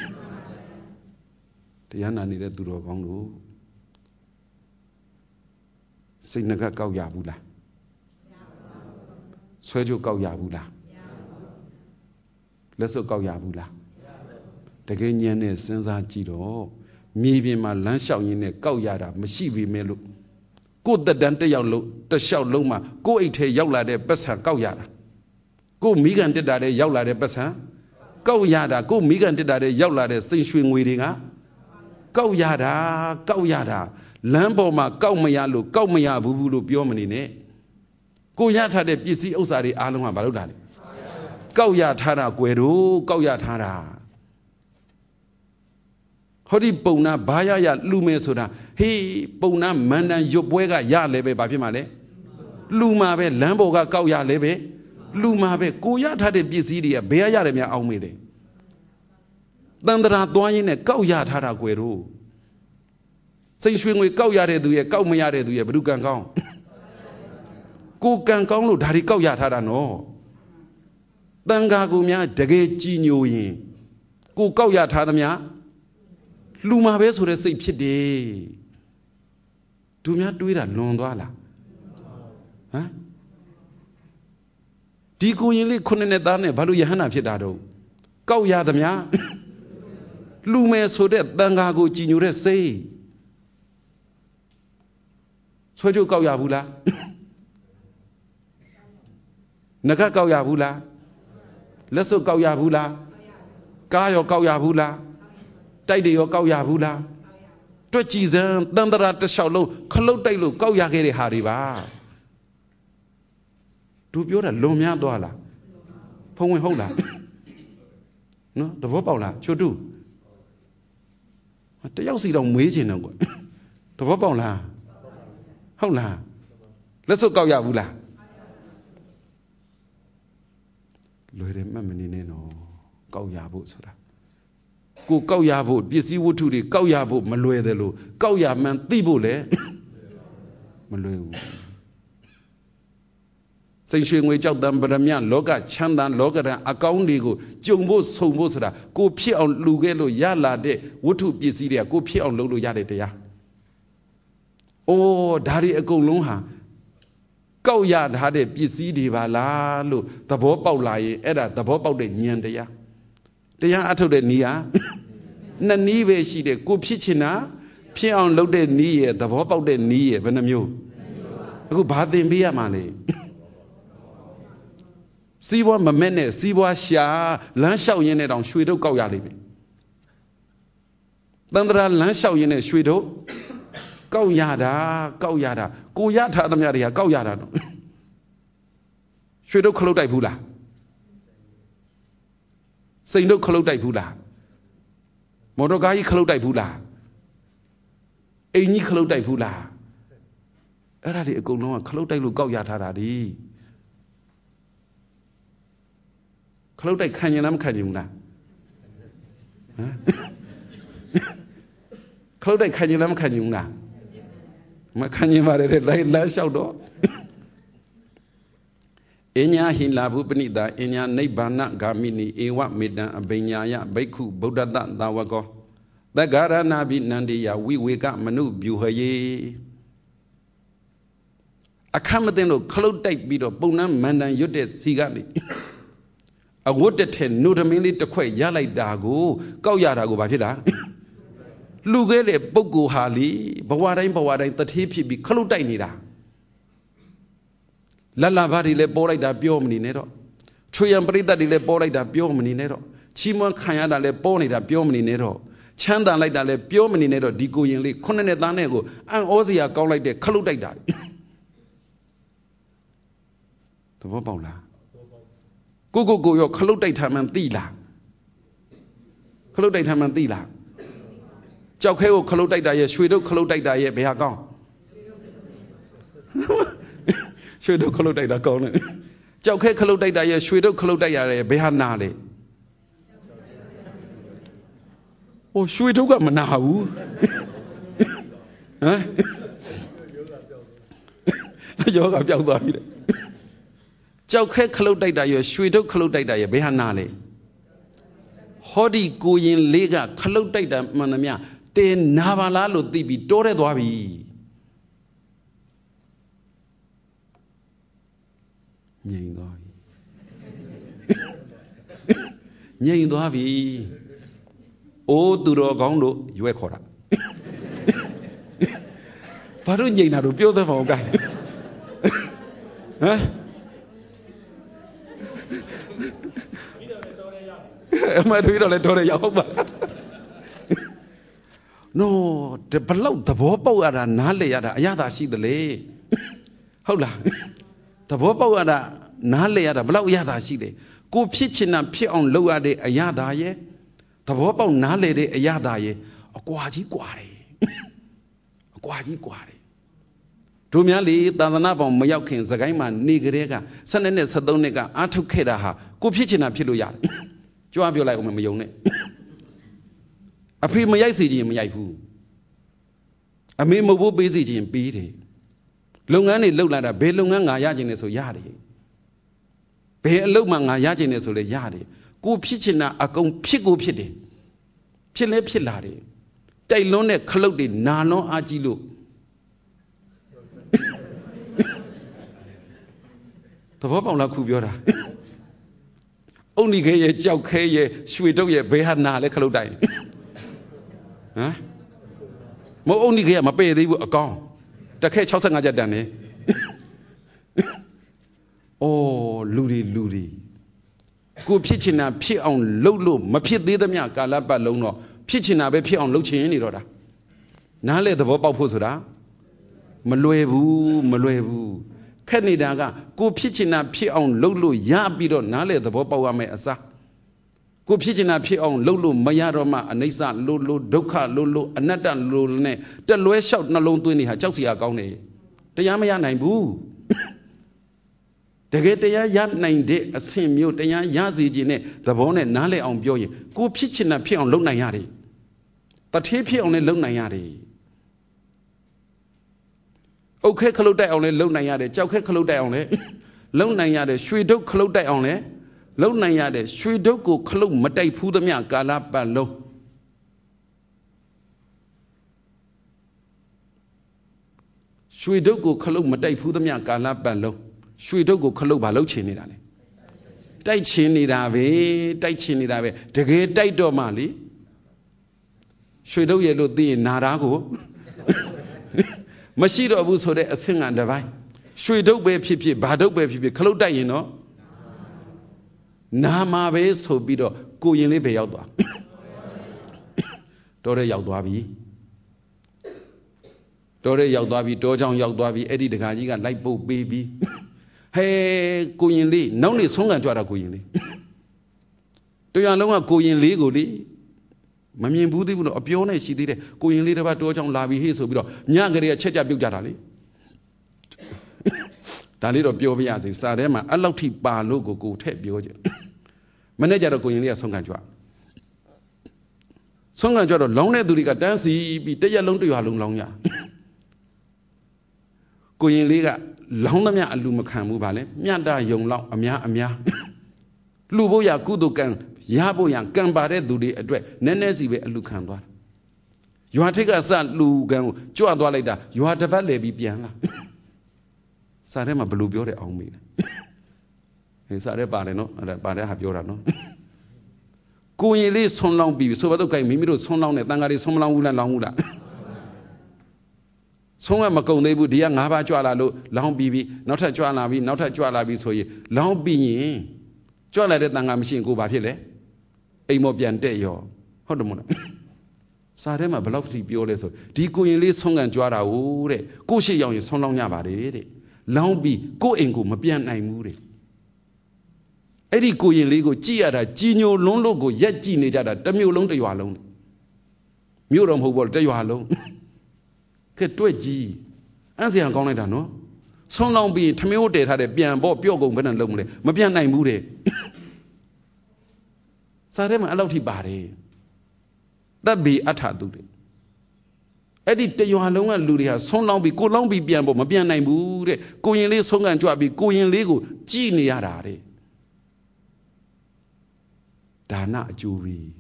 တရားနာနေတဲ့သူတော်ကောင်းတို့စိတ်ငကကောက်ရဘူးလားဆွဲကြိုးကောက်ရဘူးလားလက်စုပ်ကောက်ရဘူးလားတကယ်ဉာဏ်နဲ့စဉ်းစားကြည့်တော့မြေပြင်မှာလမ်းလျှောက်ရင်းနဲ့ကောက်ရတာမရှိပေမဲ့လို့ကိုယ်တက်တန်းတစ်လျှောက်လုံးမှာကိုယ်အိတ်ထဲရောက်လာတဲ့ပတ်စံကောက်ရတာကိုမိကန်တက်တာတဲ့ရောက်လာတဲ့ပတ်စံကောက်ရတာကိုမိကန်တက်တာတဲ့ရောက်လာတဲ့စိတ်ရွှေငွေတွေကကောက်ရတာလမ်းပေါ်မှာကောက်မရလို့ကောက်မရဘူးလို့ပြောမနေနဲ့ကိုရထားတဲ့ပစ္စည်းဥစ္စာတွေအားလုံးကဘာလို့တာလဲကောက်ရထားတာကွယ်တို့ကောက်ရထားတာ Hori Pona, Baya, Lume Soda, he Pona, Mandan, Yopwega, Ya Lebe, Babimale, Lumabe, Lamboga, Kauya Lebe, Lumabe, Kuya had a busy, Beaya Aumide. Dandra Doine, Kauya Haraguero. Say swing with Kauyare do ye, Kaumayare do ye, Brukan Gong. Kukan Kong, Dari Kauya Harano. Dangagumia, Dege Gino. Kukauya Tadamia Lumabe would say Pide. Do me do it at Londwala. Dico Yili Kunedane, Balu Yahana Fidado. Kauya Damia Lume so that Dangago Ginure say. Soju Kauya Bula Naga Kauya Bula Lesso Kauya Bula Kayo Kauya Bula Tidy your Kauya Bula Twitches Dandara Shallow, Kalotailu, Kauya Gere Hariba. To be a Lomia Doala Pong Hola. No, the Vopola, should do. What do you see on waging? The Vopola. Hola. Let's go Kauya Bula. Lord, no. Kauya boat, sir. Go Kauya boat, busy wood to the Kauya boat, Malue the low, Kauya man, Tibule Malue. Saying we jump down, but a man, Loga, Chandan, Loga, account legal, Jumbo, so Mosra, go peer on Lugelo, Yala de, wood to busy there, go peer on Lolo Yadea. Oh, Daddy a go longa. Kauya had a busy divala, the Bopau lie, Edda, the Bopau de Nyandea. They are out of the Nia Nanive, she de good pitchina, Pier on loaded knee, the Bopau de knee, Venamu. Who bad them be a money. See what Mamene, see what Sha, Lanshao in it on Shuido Kauyali. Dandra Lanshao in a Shuido. Kauyada, Kauyada, Kuyata the Maria, Kauyada. Shuido Kolodai Bula. Say no Kolodai Bula. Modogai Kolodai Bula. Any Kolodai Bula. Eradi go no, Kolodai Lugayata. Kolodai Kanyanam Kanyuna. Kolodai Kanyanam Kanyuna. Makanyamare like last outdoor. Enya Hinlabu Benida, Enya Nebana Gamini, Ewa Mida, Benyaya, Beku, Buddha Dawago. The Gara Nabi Nandia, we wake up Manu Buhaye. A Camadeno, Kolodai Bido, Bonam Mandan Yudet Sigali. A wooded ten, Nutamili to Quay Yalai Dago, Kauyarago Bavida. Lugele Bogu Hali, Bawarai, that he be Kolodai Nida. Lala Vari le Borai da Biomini Nero. Truyambrida di le Borai da Biomini Nero. Chimon Kayana le Boni da Biomini Nero. Chanda like da le Biomini Nero, Digo Yinli, Conane Danego, and Ozia go like the Kolodai da. The Vobola. Go your Kolodai time and Dila. Kolodai time and Dila. Jokeo Kolodai da ye, Shuido Kolodai da ye, Beagon. Shuido Kolodai da Gon. Joke Kolodai da ye, Shuido Kolodai, Behanale. Oh, Shuido got Manahu. Huh? Yoga Bialda. Joke Kolodai da ye, Shuido Kolodai da ye, Behanale. Hodi going lega, Kolodai da Manamia. Te Navala lo dibi dore doabi. Nying doabi. O duro gondo, you a cora. Parun yina to build the voga. Huh? Am I doing a little? No, the below the Bobo at a Nale at a Yada see the lay. Hola. The Bobo at a Nale at a below Yada see the go pitching and peer on lower de Ayada ye. The Bobo Nale de Ayada ye. aquaji quarry. Aquaji quarry. Rumiali, Danaba, Mayakin, Zagaima, Nigrega, Sanene Sadonica, Artukeda, Kupichina Piluya. Joabio like Mayone. A pre Mayasi, Mayahu. A memo busy in beating. Lungani look like a belunga yajines or yadi. Be lumanga yajines or yadi. Go pitchina a gong pigo pity. Pile pilari. They lone clouded nano agilu. The Papa la Cubiora. Only gay, joke, sweet, behana, le clodine. Huh? More only gay, my baby were gone. The catch house and I done it. Oh, Ludi. Good pitching a pea on low, my pit did them ya, Galaba lono, pitching a pea on Lucci any roda. Now let the Papa Posura. Maloebu. Canada, go pitching a pea on Lulu, Yabido, Nale, the Boba me asa. Go pitching a pea on Lulu, Mayaroma, Anisa, Lulu, Doka, Lulu, Anata, Lulne, the Loe shout Nalon to any Hajosia Gone. The Yamaya Naibu. The get the Yan 9 day, a same mute, the Yazi Gine, the bone Nale on Boy. Go pitching a pea on Lunayari. But he pea on a Lunayari. Okay, Kalota only, low Nayade, Joke Kalota only, low Nayade, Shuido Kalota only, low Nayade, Shuido go Kalo Matai Pudamia, Galapa low. Shuido go Kalo Matai Pudamia, Galapa low. Shuido go Kalo Balo Chinidane. Tai Chinidave, the great Taito Mali. Shuido Yellow the Narago. Machine of us a sing and divine. Shui do be pipi, bado be pipi, cloda, you know. Nama be so bido, go in live outdoor. Dore Yaudavi. Dore Yaudavi, Dojang Yaudavi, Eddie the Gajiga, like bo baby. Hey, go in Lee, no need song and try to go in Lee. Do you know go in legally? Mammy Budi will appear, she did it. Going little about Dojang Lavi, his will be Yangari, Checha Bugarali. That little Biovias, Sarema, a lot of bar logo go take Bioja. Manager going near Songanjua. Songanjua, long to the dance, be day alone to your long ya. Going liga, Longamia Alumakamu Valley, Mianda young long, Amia. Luboya Kudukan. Yabo yang Gambare do the address, Nenezi Lucandwa. You are take a son, Lugan, Joa later, you are the valley Bibiana. Sarema blue beauty on me. Is that a barreno, and a barre have your no? Going late so long be so what okay, Mimido so long that Nangari so long Langula. So I'm a go neighbor, dear Nava Joala, long bibi, not a Joalabi, not a Joalabi, so ye, long being. Joala that Nanga machine go by Pile. A more biante yo. Hold on. Sarema beloved Bioleso. Dico in Lee Song and Joara Ure. Go she young is so long yabare. Long be go and go Mabian Naimuri. Eddie go in Lego Giada, Gino Londo go yet Gini Jada, Damio Londa you alone. Murum who will tell you alone. Get to a G. As the Angonida no. So long be Tamiote had a bian bought Biogo when and lonely. Mabian Naimuri. Sarema allowed his body. That be Atadu. Edit you are long and Ludia, so long be go long be biambo, Mabian Naimure, going lay song and job be going legal, Geniarare. Dana Juvi.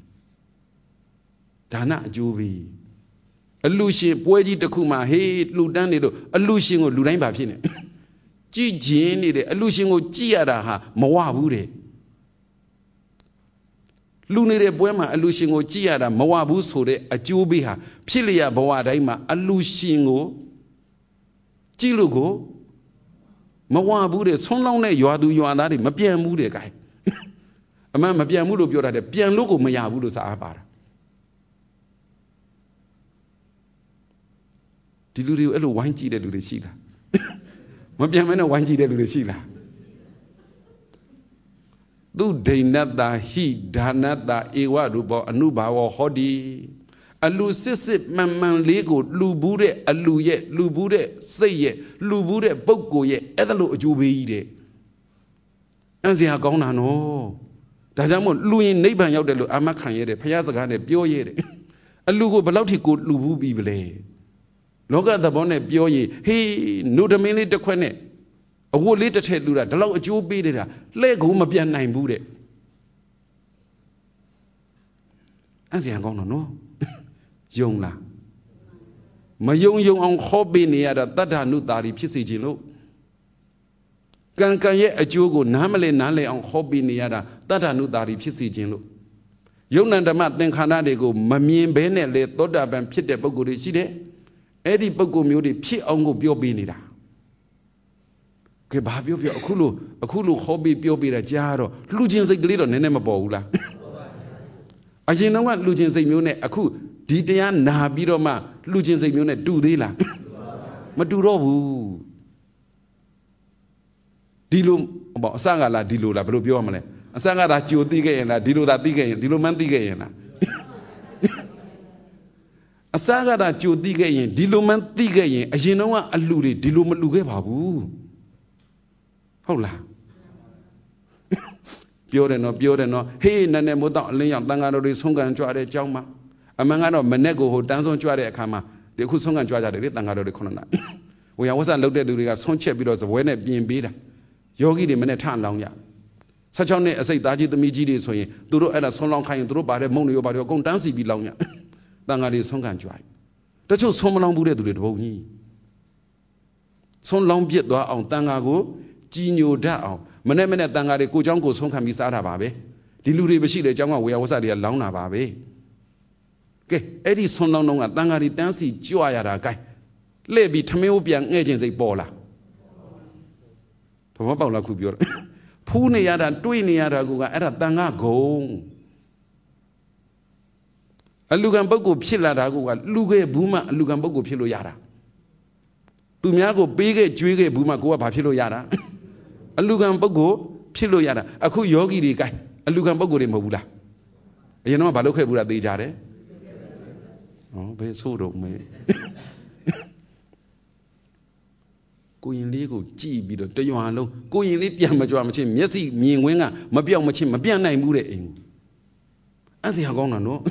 A Lucian, Poeji de Kuma, hey, Ludanido, a Lucian or Ludain Bapine. Gigi, a Lucian or Giada, Moabure. Lunere Buema, a Lucingo Giada, Moabu Sore, a Jubiha, Pilia Boadaima, a Lucingo Gilugo Moabu, so long you are do you are not in Mapian Mude guy. A man Mapian Mudo Biora, the Pian Logo Mayabudos Abar. Did you ever wine tea to the Sila? Mapiamana wine tea to the Sila. Do they not that he done not that Ewa Ruba Anuba or Hodi အလူစစ်မှန်မှန်လေးကိုလူဘူးတဲ့အလူရဲ့လူဘူးတဲ့စိတ်ရဲ့လူဘူးတဲ့ပုဂ္ဂိုလ်ရဲ့အဲ့ဒါလို့အကျိုးပေးကြီးတဲ့အံ့စရာကောင်းတာနော်ဒါကြောင့်မို့လူရင်နိဗ္ဗာန်ရောက်တယ်လို့အာမခံရတဲ့ဘုရားစကားနဲ့ပြောရတဲ့အလူကိုဘယ်လောက်ထိကိုလူဘူးပြီးပလဲလောကသဘောနဲ့ပြောရင်ဟေးနို့တမင်းလေးတစ်ခွက်နဲ့အဝတ်လေးတစ်ထည့်လူတာဒီလောက်အကျိုးပေးနေတာလှဲ့ကိုမပြန်နိုင်ဘူးတဲ့အံ့စရာကောင်းတော့နော်ယုံလားမယုံအောင်ခေါ်ပေးနေရတာတတ္ထနုတာရီဖြစ်စေခြင်းလို့ကံရဲ့အကျိုးကိုနားမလဲအောင်ခေါ်ပေးနေရတာတတ္ထနုတာရီဖြစ်စေခြင်းလို့ယုံ nant ဓမ္မသင်္ခါရတွေကိုမမြင်ဘဲနဲ့လေသောတာပန်ဖြစ်တဲ့ပုဂ္ဂိုလ်တွေရှိတယ်အဲ့ဒီပုဂ္ဂိုလ်မျိုးတွေဖြစ်အောင်ကိုပြောပေးနေတာကဲဘာပြောအခုလိုခေါ်ပေးပြောပေးတာကြားတော့လှူခြင်းစိတ်ကလေးတော့နည်းနည်းမပေါ်ဘူးလားအရင်တော့ကလှူခြင်းစိတ်မျိုးနဲ့အခုဒီတရားနာပြီးတော့မှလှူခြင်းစိတ်မျိုးနဲ့တူသေးလားမတူတော့ဘူးဒီလိုပေါ့အစကလားဒီလိုလားဘယ်လိုပြောရမလဲအစကသာကြိုသိခဲ့ရင်လားဒီလိုသာသိခဲ့ရင်ဒီလိုမှန်းသိခဲ့ရင်လားအစကသာကြိုသိခဲ့ရင်ဒီလိုမှန်းသိခဲ့ရင်အရင်တော့ကအလှူတွေဒီလိုမလှူခဲ့ပါဘူးဟုတ်လားပြောတယ်နော်ဟေးနည်းနည်းမို့တော့အလင်းရောက်တန်ဃာတော်တွေဆုံးခံကြွတဲ့အကြောင်းမှာအမှန်ကတော့မနဲ့ကိုဟိုတန်းဆုံးကြွတဲ့အခါမှာဒီအခုဆုံးခံကြွကြတယ်လေတန်ဃာတော်တွေခုနကဝေယဝဆလုတ်တဲ့သူတွေကဆုံးချက်ပြီးတော့ဇပွဲနဲ့ပြင်ပေးတာယောဂီတွေမနဲ့ထလောင်းကြ16နှစ်အစိတ်သားကြီးသမီးကြီးတွေဆိုရင်သူတို့အဲ့ဒါဆုံးလောင်းခိုင်းရင်သူတို့ပါတဲ့မုံတွေရောပါတွေအကုန်တန်းစီပြီးလောင်းကြတန်ဃာတွေဆုံးခံကြွတချို့ဆုံးမလောင်းဘူးတဲ့သူတွေတပုံကြီးဆုံးလောင်းပြစ်သွားအောင်တန်ဃာကိုကြီးညိုတတ်အောင်မနဲ့တန်ဃာတွေကိုเจ้าကိုဆုံးခံပြီးစားတာပါပဲဒီလူတွေမရှိတဲ့เจ้าကဝေယဝဆတွေကလောင်းတာပါပဲကဲအဲ့ဒီဆုံးလောင်းတော့ကတန်ဃာတွေတန်းစီကြွရတာကိုင်းလှည့်ပြီးထမင်းကိုပြန်ငှဲ့ခြင်းစိတ်ပေါ်လာသဘောပေါက်လားခုပြောတာဖူးနေရတာတွေးနေရတာကအဲ့ဒါတန်ဃာဂုံအလူကံပုဂ္ဂိုလ်ဖြစ်လာတာကလူခဲ့ဘူးမှအလူကံပုဂ္ဂိုလ်ဖြစ်လို့ရတာသူများကိုပေးခဲ့ကြွေးခဲ့ဘူးမှကိုကဘာဖြစ်လို့ရတာအလူကံပုဂ္ဂိုလ်ဖြစ်လို့ရတာအခုယောဂီတွေကိုင်းအလူကံပုဂ္ဂိုလ်တွေမဟုတ်ဘူးလားအရင်တော့ဘာလုပ်ခဲ့ဘူးလားသိကြတယ်ဟောဘယ်ဆိုတော့မဲကိုရင်လေးကိုကြည့်ပြီးတော့တရွာလုံးကိုရင်လေးပြန်မကြွမချင်းမျက်စိမြင်ကွင်းကမပြောက်မချင်းမပြတ်နိုင်ဘူးတဲ့အိမ်အံ့စရာကောင်းတာနော်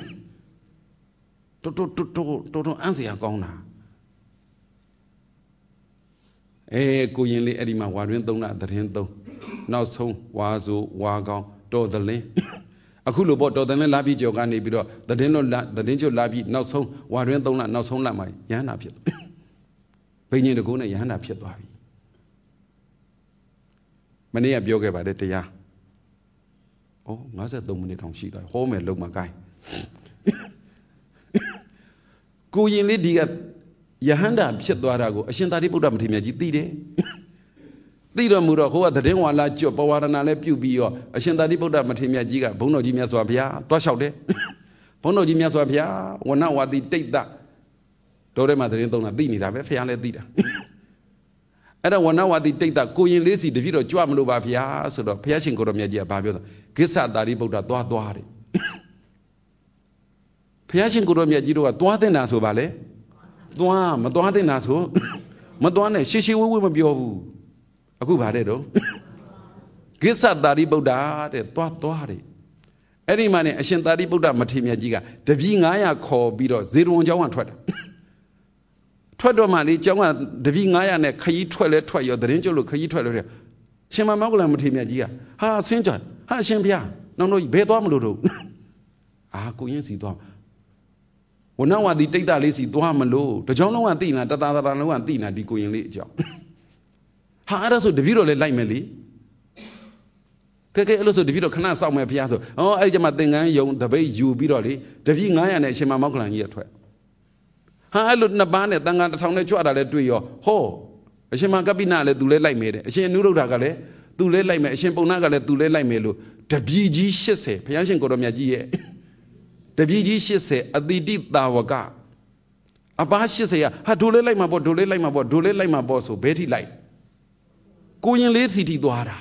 တော်အံ့စရာကောင်းတာကိုရင်လေးအဲ့ဒီမှာဝါတွင်3လသတင်း3နောက်ဆုံးဝါဆိုဝါကောင်းတော်သလင်းအခုလိုပေါ့တော်သလင်းလာပြီးကြော်ကနေပြီးတော့သတင်းကျွတ်လာပြီးနောက်ဆုံးဝါတွင်3လနောက်ဆုံးလမှာရဟန္တာဖြစ်ဘိညာဉ်တကူနဲ့ယဟန္တာဖြစ်သွားပြီမနေ့ကပြောခဲ့ပါတယ်တရား53မိနစ်တောင်ရှိသွားဟောမယ်လုံးမကိုင်းကိုရင်လေးဒီကယဟန္တာဖြစ်သွားတာကိုအရှင်သာရိပုတ္တမထေရမြတ်ကြီးသိတယ်သိတော်မူတော့ဟိုကသတင်းဝါလာကျွတ်ပဝါရဏလည်းပြုတ်ပြီးရောအရှင်သာရိပုတ္တမထေရမြတ်ကြီးကဘုန်းတော်ကြီးမြတ်စွာဘုရားတွားလျှောက်တယ်ဘုန်းတော်ကြီးမြတ်စွာဘုရားဝဏဝါတိတိတ်တတော်ထဲမှာသတင်းသုံးတာသိနေတာပဲဖះလည်းသိတာအဲ့ဒါဝဏဝါတိတိတ်တကိုရင်လေးစီတပြည့်တော့ကြွမလို့ပါဖះဆိုတော့ဖះရှင်ကိုတော်မြတ်ကြီးကဘာပြောလဲဂစ္ဆတာရိပုတ္တသွားတယ်ဖះရှင်ကိုတော်မြတ်ကြီးတို့ကသွားတဲ့နာဆိုပါလေသွားမသွားတဲ့နာဆိုမသွားနဲ့ရှေးဝေးမပြောဘူးအခုဗါတဲ့တော့ဂစ္ဆတာရိပုတ္တတဲ့သွားတယ်အဲ့ဒီမှာ ਨੇ အရှင်သာရိပုတ္တမထေရမြတ်ကြီးကတပည့်900ခေါ်ပြီးတော့ဇေတဝန်ကျောင်းကထွက်တော့မှလေကျောင်းကတပည့်900နဲ့ခရီးထွက်ရောသတင်းကျုပ်လို့ခရီးထွက်လို့ရှင်မမောက္ကလမထေရမြတ်ကြီးကဟာဆင်းကြဟာရှင်ဗျာနောက်တော့ဘယ်သွားမလို့တော့ကိုရင်စီသွားဝဏဝါဒီတိတ်တလေးစီသွားမလို့တကြောင်လုံးကသိနေတာတသားလုံးကသိနေတာဒီကိုရင်လေးအကြောင်းဟာအဲ့ဒါဆိုတပည့်တော်လည်းလိုက်မယ်လေကဲအဲ့လိုဆိုတပည့်တော်ခဏစောင့်မယ်ဖះဆိုအဲ့ဒီမှာသင်္ကန်းယုံတပိတ်ယူပြီးတော့လေတပည့်900နဲ့အရှင်မမောက္ကလန်ကြီးရထွက်ဟာအဲ့လိုနှစ်ပါးနဲ့သံဃာ1000နဲ့ကြွတာလည်းတွေ့ရောဟောအရှင်မကပိနလည်းသူလည်းလိုက်မယ်တဲ့အရှင်အနုရုဒ္ဓကလည်းသူလည်းလိုက်မယ်အရှင်ပုံနာကလည်းသူလည်းလိုက်မယ်လို့တပည့်ကြီး80ဘုရားရှင်ကိုတော်မြတ်ကြီးရဲ့တပည့်ကြီး80အတိတိတာဝကအပါ80ကဟာဒိုလည်းလိုက်မှာပေါ့ဒိုလည်းလိုက်မှာပေါ့ဆိုဘဲထိလိုက်ကိုရင်လေးစီတီသွားတာ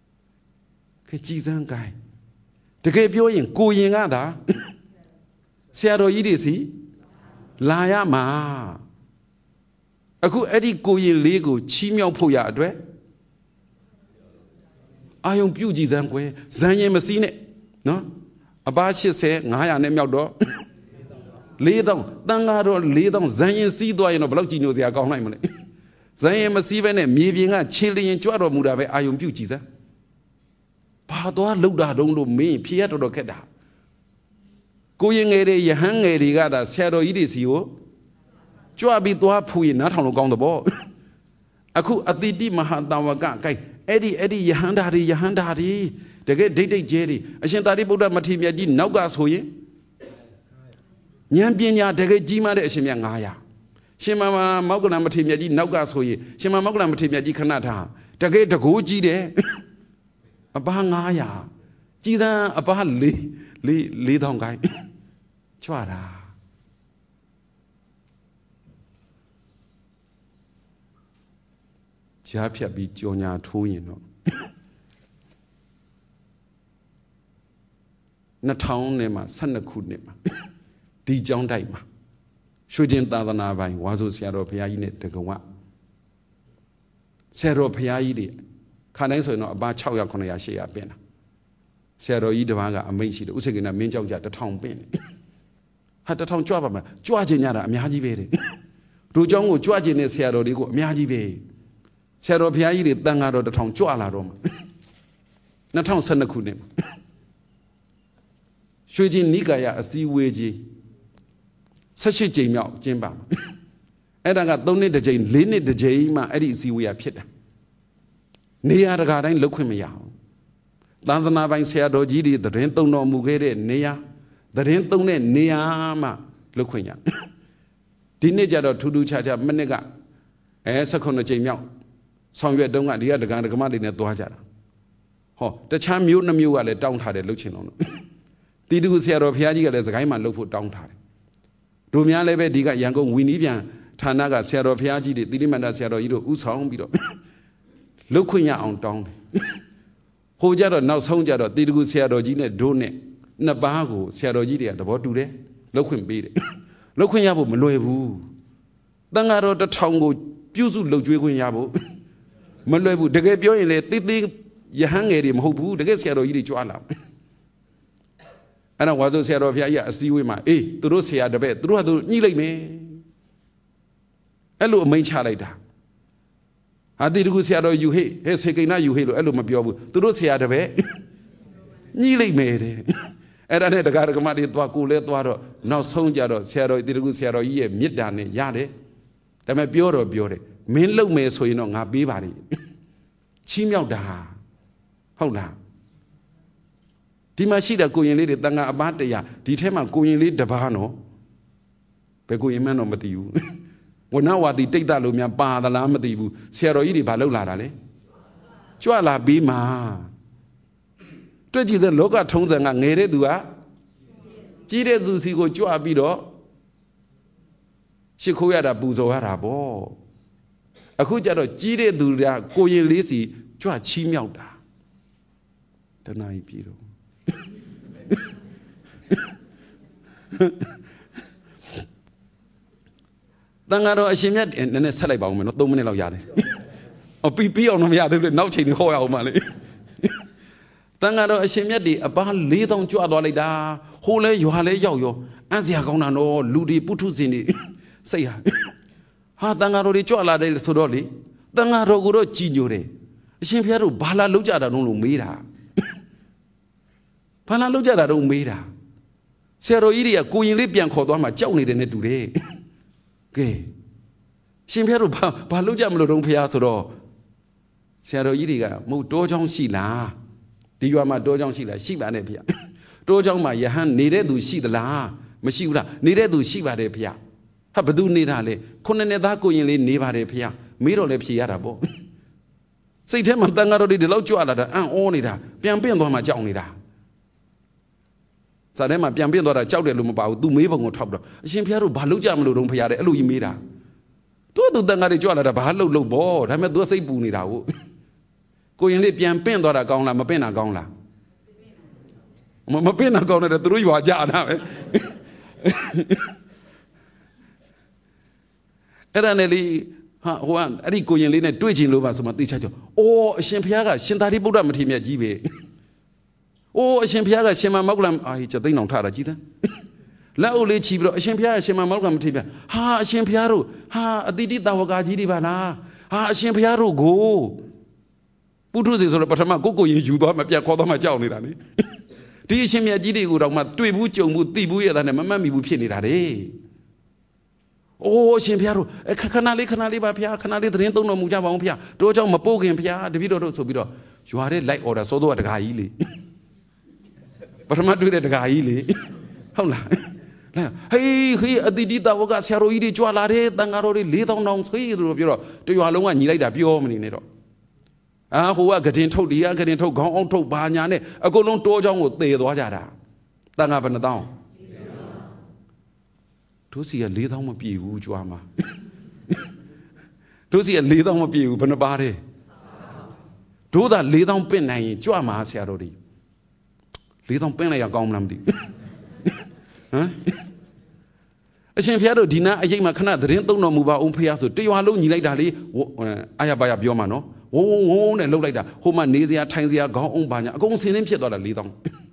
ကြည်စမ်းကိုင်းတကယ်ပြောရင်ကိုရင်ကသာ Seattle Idisi Layama Aku Eddie Goyin Lego, Chimio Poya Dre I am beauty than way, Zanye Messine, no? About she say, Naya name your door. Lay down, Dangaro, lay down, Zanye Sido in a blocky news, they are gone. Zanye Messive, maybe a chilling in Chuaro Mudave, I am beauty. Pado looked at don't me, Pietro Rocada. Going a hang a rigada, Seattle Idisi. Chuabi to a pui, not on the ball. Aku at the deep Mahadawaga, Eddie Yahandari, the get Dede Jerry, I sent a Buddha Matimia di Naugas Hoye Yambinia, the get Jima de Shimangaya. Shima Mogula Matimia di Naugas Hoye, Shima Mogula Matimia di Canada, the get the Goji de Abangaya, Jida Abali, Lee Dongai, Chuara. Japia be Jonia too, you know. Na town nema, Santa Kudnema, D. John Daima. Shooting Tadana by Wazo Sierra Piaine to go up. Sierra Piaide, Canenso no about Chowya Konayashi Bena. Sierra Idavaga, Amashi, Usagina Minja at the town pen. Had the town job, Joaginara, Mihaji. Rujongo, Joagin Sierra Digo, Mihaji. Sierra Piaide, Dangaro the town, Joala Roma. Na town Santa Kunim. Shooting Nigaya, a sea wage. Such a Jim out, Jimba. And I got donate the Jane, Linny the Jama, Eddie see we are pit. Near the garden, look with me out. Dandana by Seado Gidi, the rental no Mugere, Nea, the rental Neama, look when ya. Teenager to do Chaja Menega, as a corner Jim out. Some you don't idea the Ganda command in a Dwajara. Oh, the charm you know you are let down had a looking on. Did you see of Yaga as a guyman look put down had? Rumia leve diga yango Winivian, Tanaga, Sierra Piagi, the Dimanda Sierra Ido, Usong Bido. Looking on down. Hojaro now Sonjaro, did you see a Rogine, Done, Nabago, Sierra Gidia, the Botude? Looking beat it. Looking Yabu, Maloebu. Dangaro the Tongo, Puzu Loju Yabu. Maloebu, the Gabio in a Titi, Yahangarim, Hobu, the Gessiaro Idi Chuala. And I was also of Yaya, see with my to those here the bed, through the nearly me. Hello, main child. I did go see you hate, has taken now you hate, hello, my biobu, to those here the bed. Nearly made. And I had a guy come out into a cool water, now Sonjaro, Sierra, did go see ye, midday, yade. That my bureau, main low me so you know, not be body. Chimio da. Hold on. Timashida going lady Tanga Abatea, Ditema going lead the Bano. Pegu man of you. When now what the take that Lumia Ba the Lamadibu, Sierra Idi Balola. Chuala Bima. Twitches and local tones and Nere Dua. Gide Zusigo Chua Bido. Shikoyada Buzo Arabo. A Kujado Gide Dura going lazy, Chua Chimiauda. The night Piro. Dangaro Ashimia and then a Salabam, not Domino Yadi. Or PP on Yadi, now changing Hoya Mali. Dangaro Ashimia, about lead on Chuadolida, Hole, Yohale Yo, Anziagona, no, Ludi Putuzini. Say, Ha Dangaro de Chuala del Sodoli, Dangaro Guro Chinure, Shimpiaru Bala Lujada no Mira. Pala Lujada no Mira. Sierra Idia, going Libyan Kodama, Johnny the Today. Gay. Shimperu Palujam Lodon Piazzo. Sierra Idia, Mo Dojong Sila. Do you are my Dojong Sila, Shiva Nepia? Dojong my Yahan needed to see the La, Mashura, needed to Shiva de Pia. Habadu Nidale, Conaneda going in Neva de Pia, Miro de Piarabo. Say them and Tangaro de Lojuada and Onida, Piampian on my Johnida. Sadema Piampian or a child about do me on top of Shimpiaru Balujam Ludum Pia, Eluimira. Do the Dangarijola of Halo low board, I met those a bunida. Going lip Piampian or a gongla, Mapena gongla. Mapena gona the Druya Jana. Era neli ha wan ari koyin le ne twe chin lo ba so ma ti cha cho oh a shin phaya ga shin Tariputra ma thi myat ji be oh a shin phaya ga shin ma Mokklam ai cha tain nong tha da ji ta la o le chi bi ro a shin phaya ga shin ma Mokklam ma thi myat ha a shin phaya ro ha a ti ti tawaka ji ri ba la ha a shin phaya ro go Putu se so lo pathama ko yin yu twa ma pya khaw twa ma jaw ni da ni di a shin myat ji de ko daw ma twe bu chung bu ti bu ya da ne ma mat mi bu phit ni da de Oh, shin phaya ro khana le ba phaya khana le thrin thong no mu ja ba ong phaya to chaw ma po khin phaya tpi do so pi do ywa de like order so do da ga yi le pathama twi de da ga yi leဟုတ်လားဟေးအတိတိတာဝကဆရာတော်ကြီးတွေကြွလာတယ်တန်ဃာတော်တွေ4000တောင်ဆွေးလို့ပြောတော့တရွာလုံးကညီလိုက်တာပြောမနေနဲ့တော့ဟိုကဂတင်ထုတ်ဒီကဂတင်ထုတ်ခေါင်းအောင်ထုတ်ဘာညာနဲ့အကုန်လုံးတောเจ้าကိုသေသွားကြတာတန်ဃာဘယ်နှတောင်းတို့စီက4000မပြည့်ဘူးကြွားမှာတို့စီက4000မပြည့်ဘူးဘယ်နှပါတယ်တို့သာ4000ပင့်နိုင်ရင်ကြွားမှာဆရာတော်တွေ4000ပင့်လိုက်ရကောင်းမလားမသိဟမ်အရှင်ဖျားတို့ဒီနာအရေးမှာခဏသတင်းသုံးတော်မူပါအောင်ဖျားဆိုတရွာလုံးညီလိုက်တာလေအာရပါရပြောမှာနော်ဝုန်းနဲ့လှုပ်လိုက်တာဟိုမှာနေစရာထိုင်စရာခေါင်းအောင်ပါညာအကုန်ဆင်းသင်းဖြစ်သွားတာ4000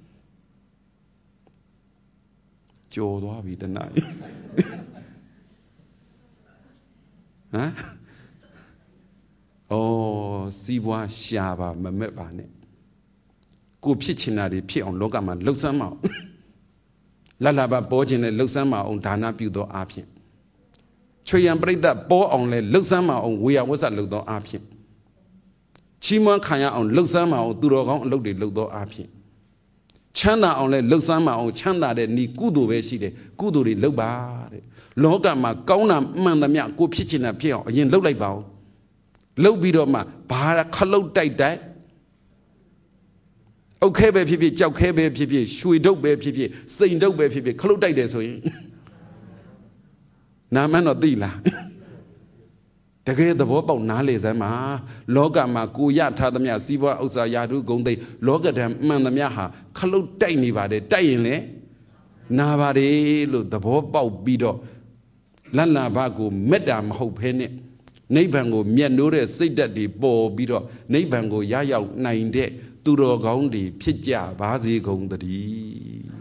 ကြော်သွားပြီတနာဟမ်စီးပွားရှာပါမမက်ပါနဲ့ကိုဖြစ်ချင်တာတွေဖြစ်အောင်လောကမှာလှုပ်ဆမ်းမအောင်လတ်လာပါပေါ်ခြင်းနဲ့လှုပ်ဆမ်းမအောင်ဒါနပြုသောအားဖြင့်ချွေရန်ပြိတ္တပေါ်အောင်လဲလှုပ်ဆမ်းမအောင်ဝေယဝဆလှုပ်သောအားဖြင့်ချီးမွမ်းခံရအောင်လှုပ်ဆမ်းမအောင်သူတော်ကောင်းအလုပ်တွေလုပ်သောအားဖြင့်ချမ်းသာအောင်လဲလှုပ်ဆမ်းမအောင်ချမ်းသာတဲ့ဤကုသိုလ်ပဲရှိတယ်ကုသိုလ်တွေလုပ်ပါတဲ့လောကမှာကောင်းတာမှန်သမျှကိုဖြစ်ချင်တာဖြစ်အောင်အရင်လုပ်လိုက်ပါဦးလုပ်ပြီးတော့မှဘာခလုတ်တိုက်အုတ်ခဲပဲဖြစ်ဖြစ်ကြောက်ခဲပဲဖြစ်ဖြစ်ရွှေဒုတ်ပဲဖြစ်ဖြစ်စိန်ဒုတ်ပဲဖြစ်ဖြစ်ခလုတ်တိုက်တယ်ဆိုရင်နာမန်းတော့သိလားတကယ်သဘောပေါက်နားလေစမ်းမှာလောကမှာကိုရထားသမျှစီးပွားဥစ္စာယာတုဂုံသိလောကဓာတ်မှန်သမျှဟာခလုတ်တိုက်နေပါတယ်တိုက်ရင်လေနာပါတယ်လို့သဘောပေါက်ပြီးတော့လတ်လာဘကိုမေတ္တာမဟုတ်ဘဲနဲ့နိဗ္ဗာန်ကိုမြတ်နိုးတဲ့စိတ်ဓာတ်တွေပေါ်ပြီးတော့နိဗ္ဗာန်ကိုရရောက်နိုင်တဲ့သူတော်ကောင်းတွေဖြစ်ကြပါစေကုန်သတည်း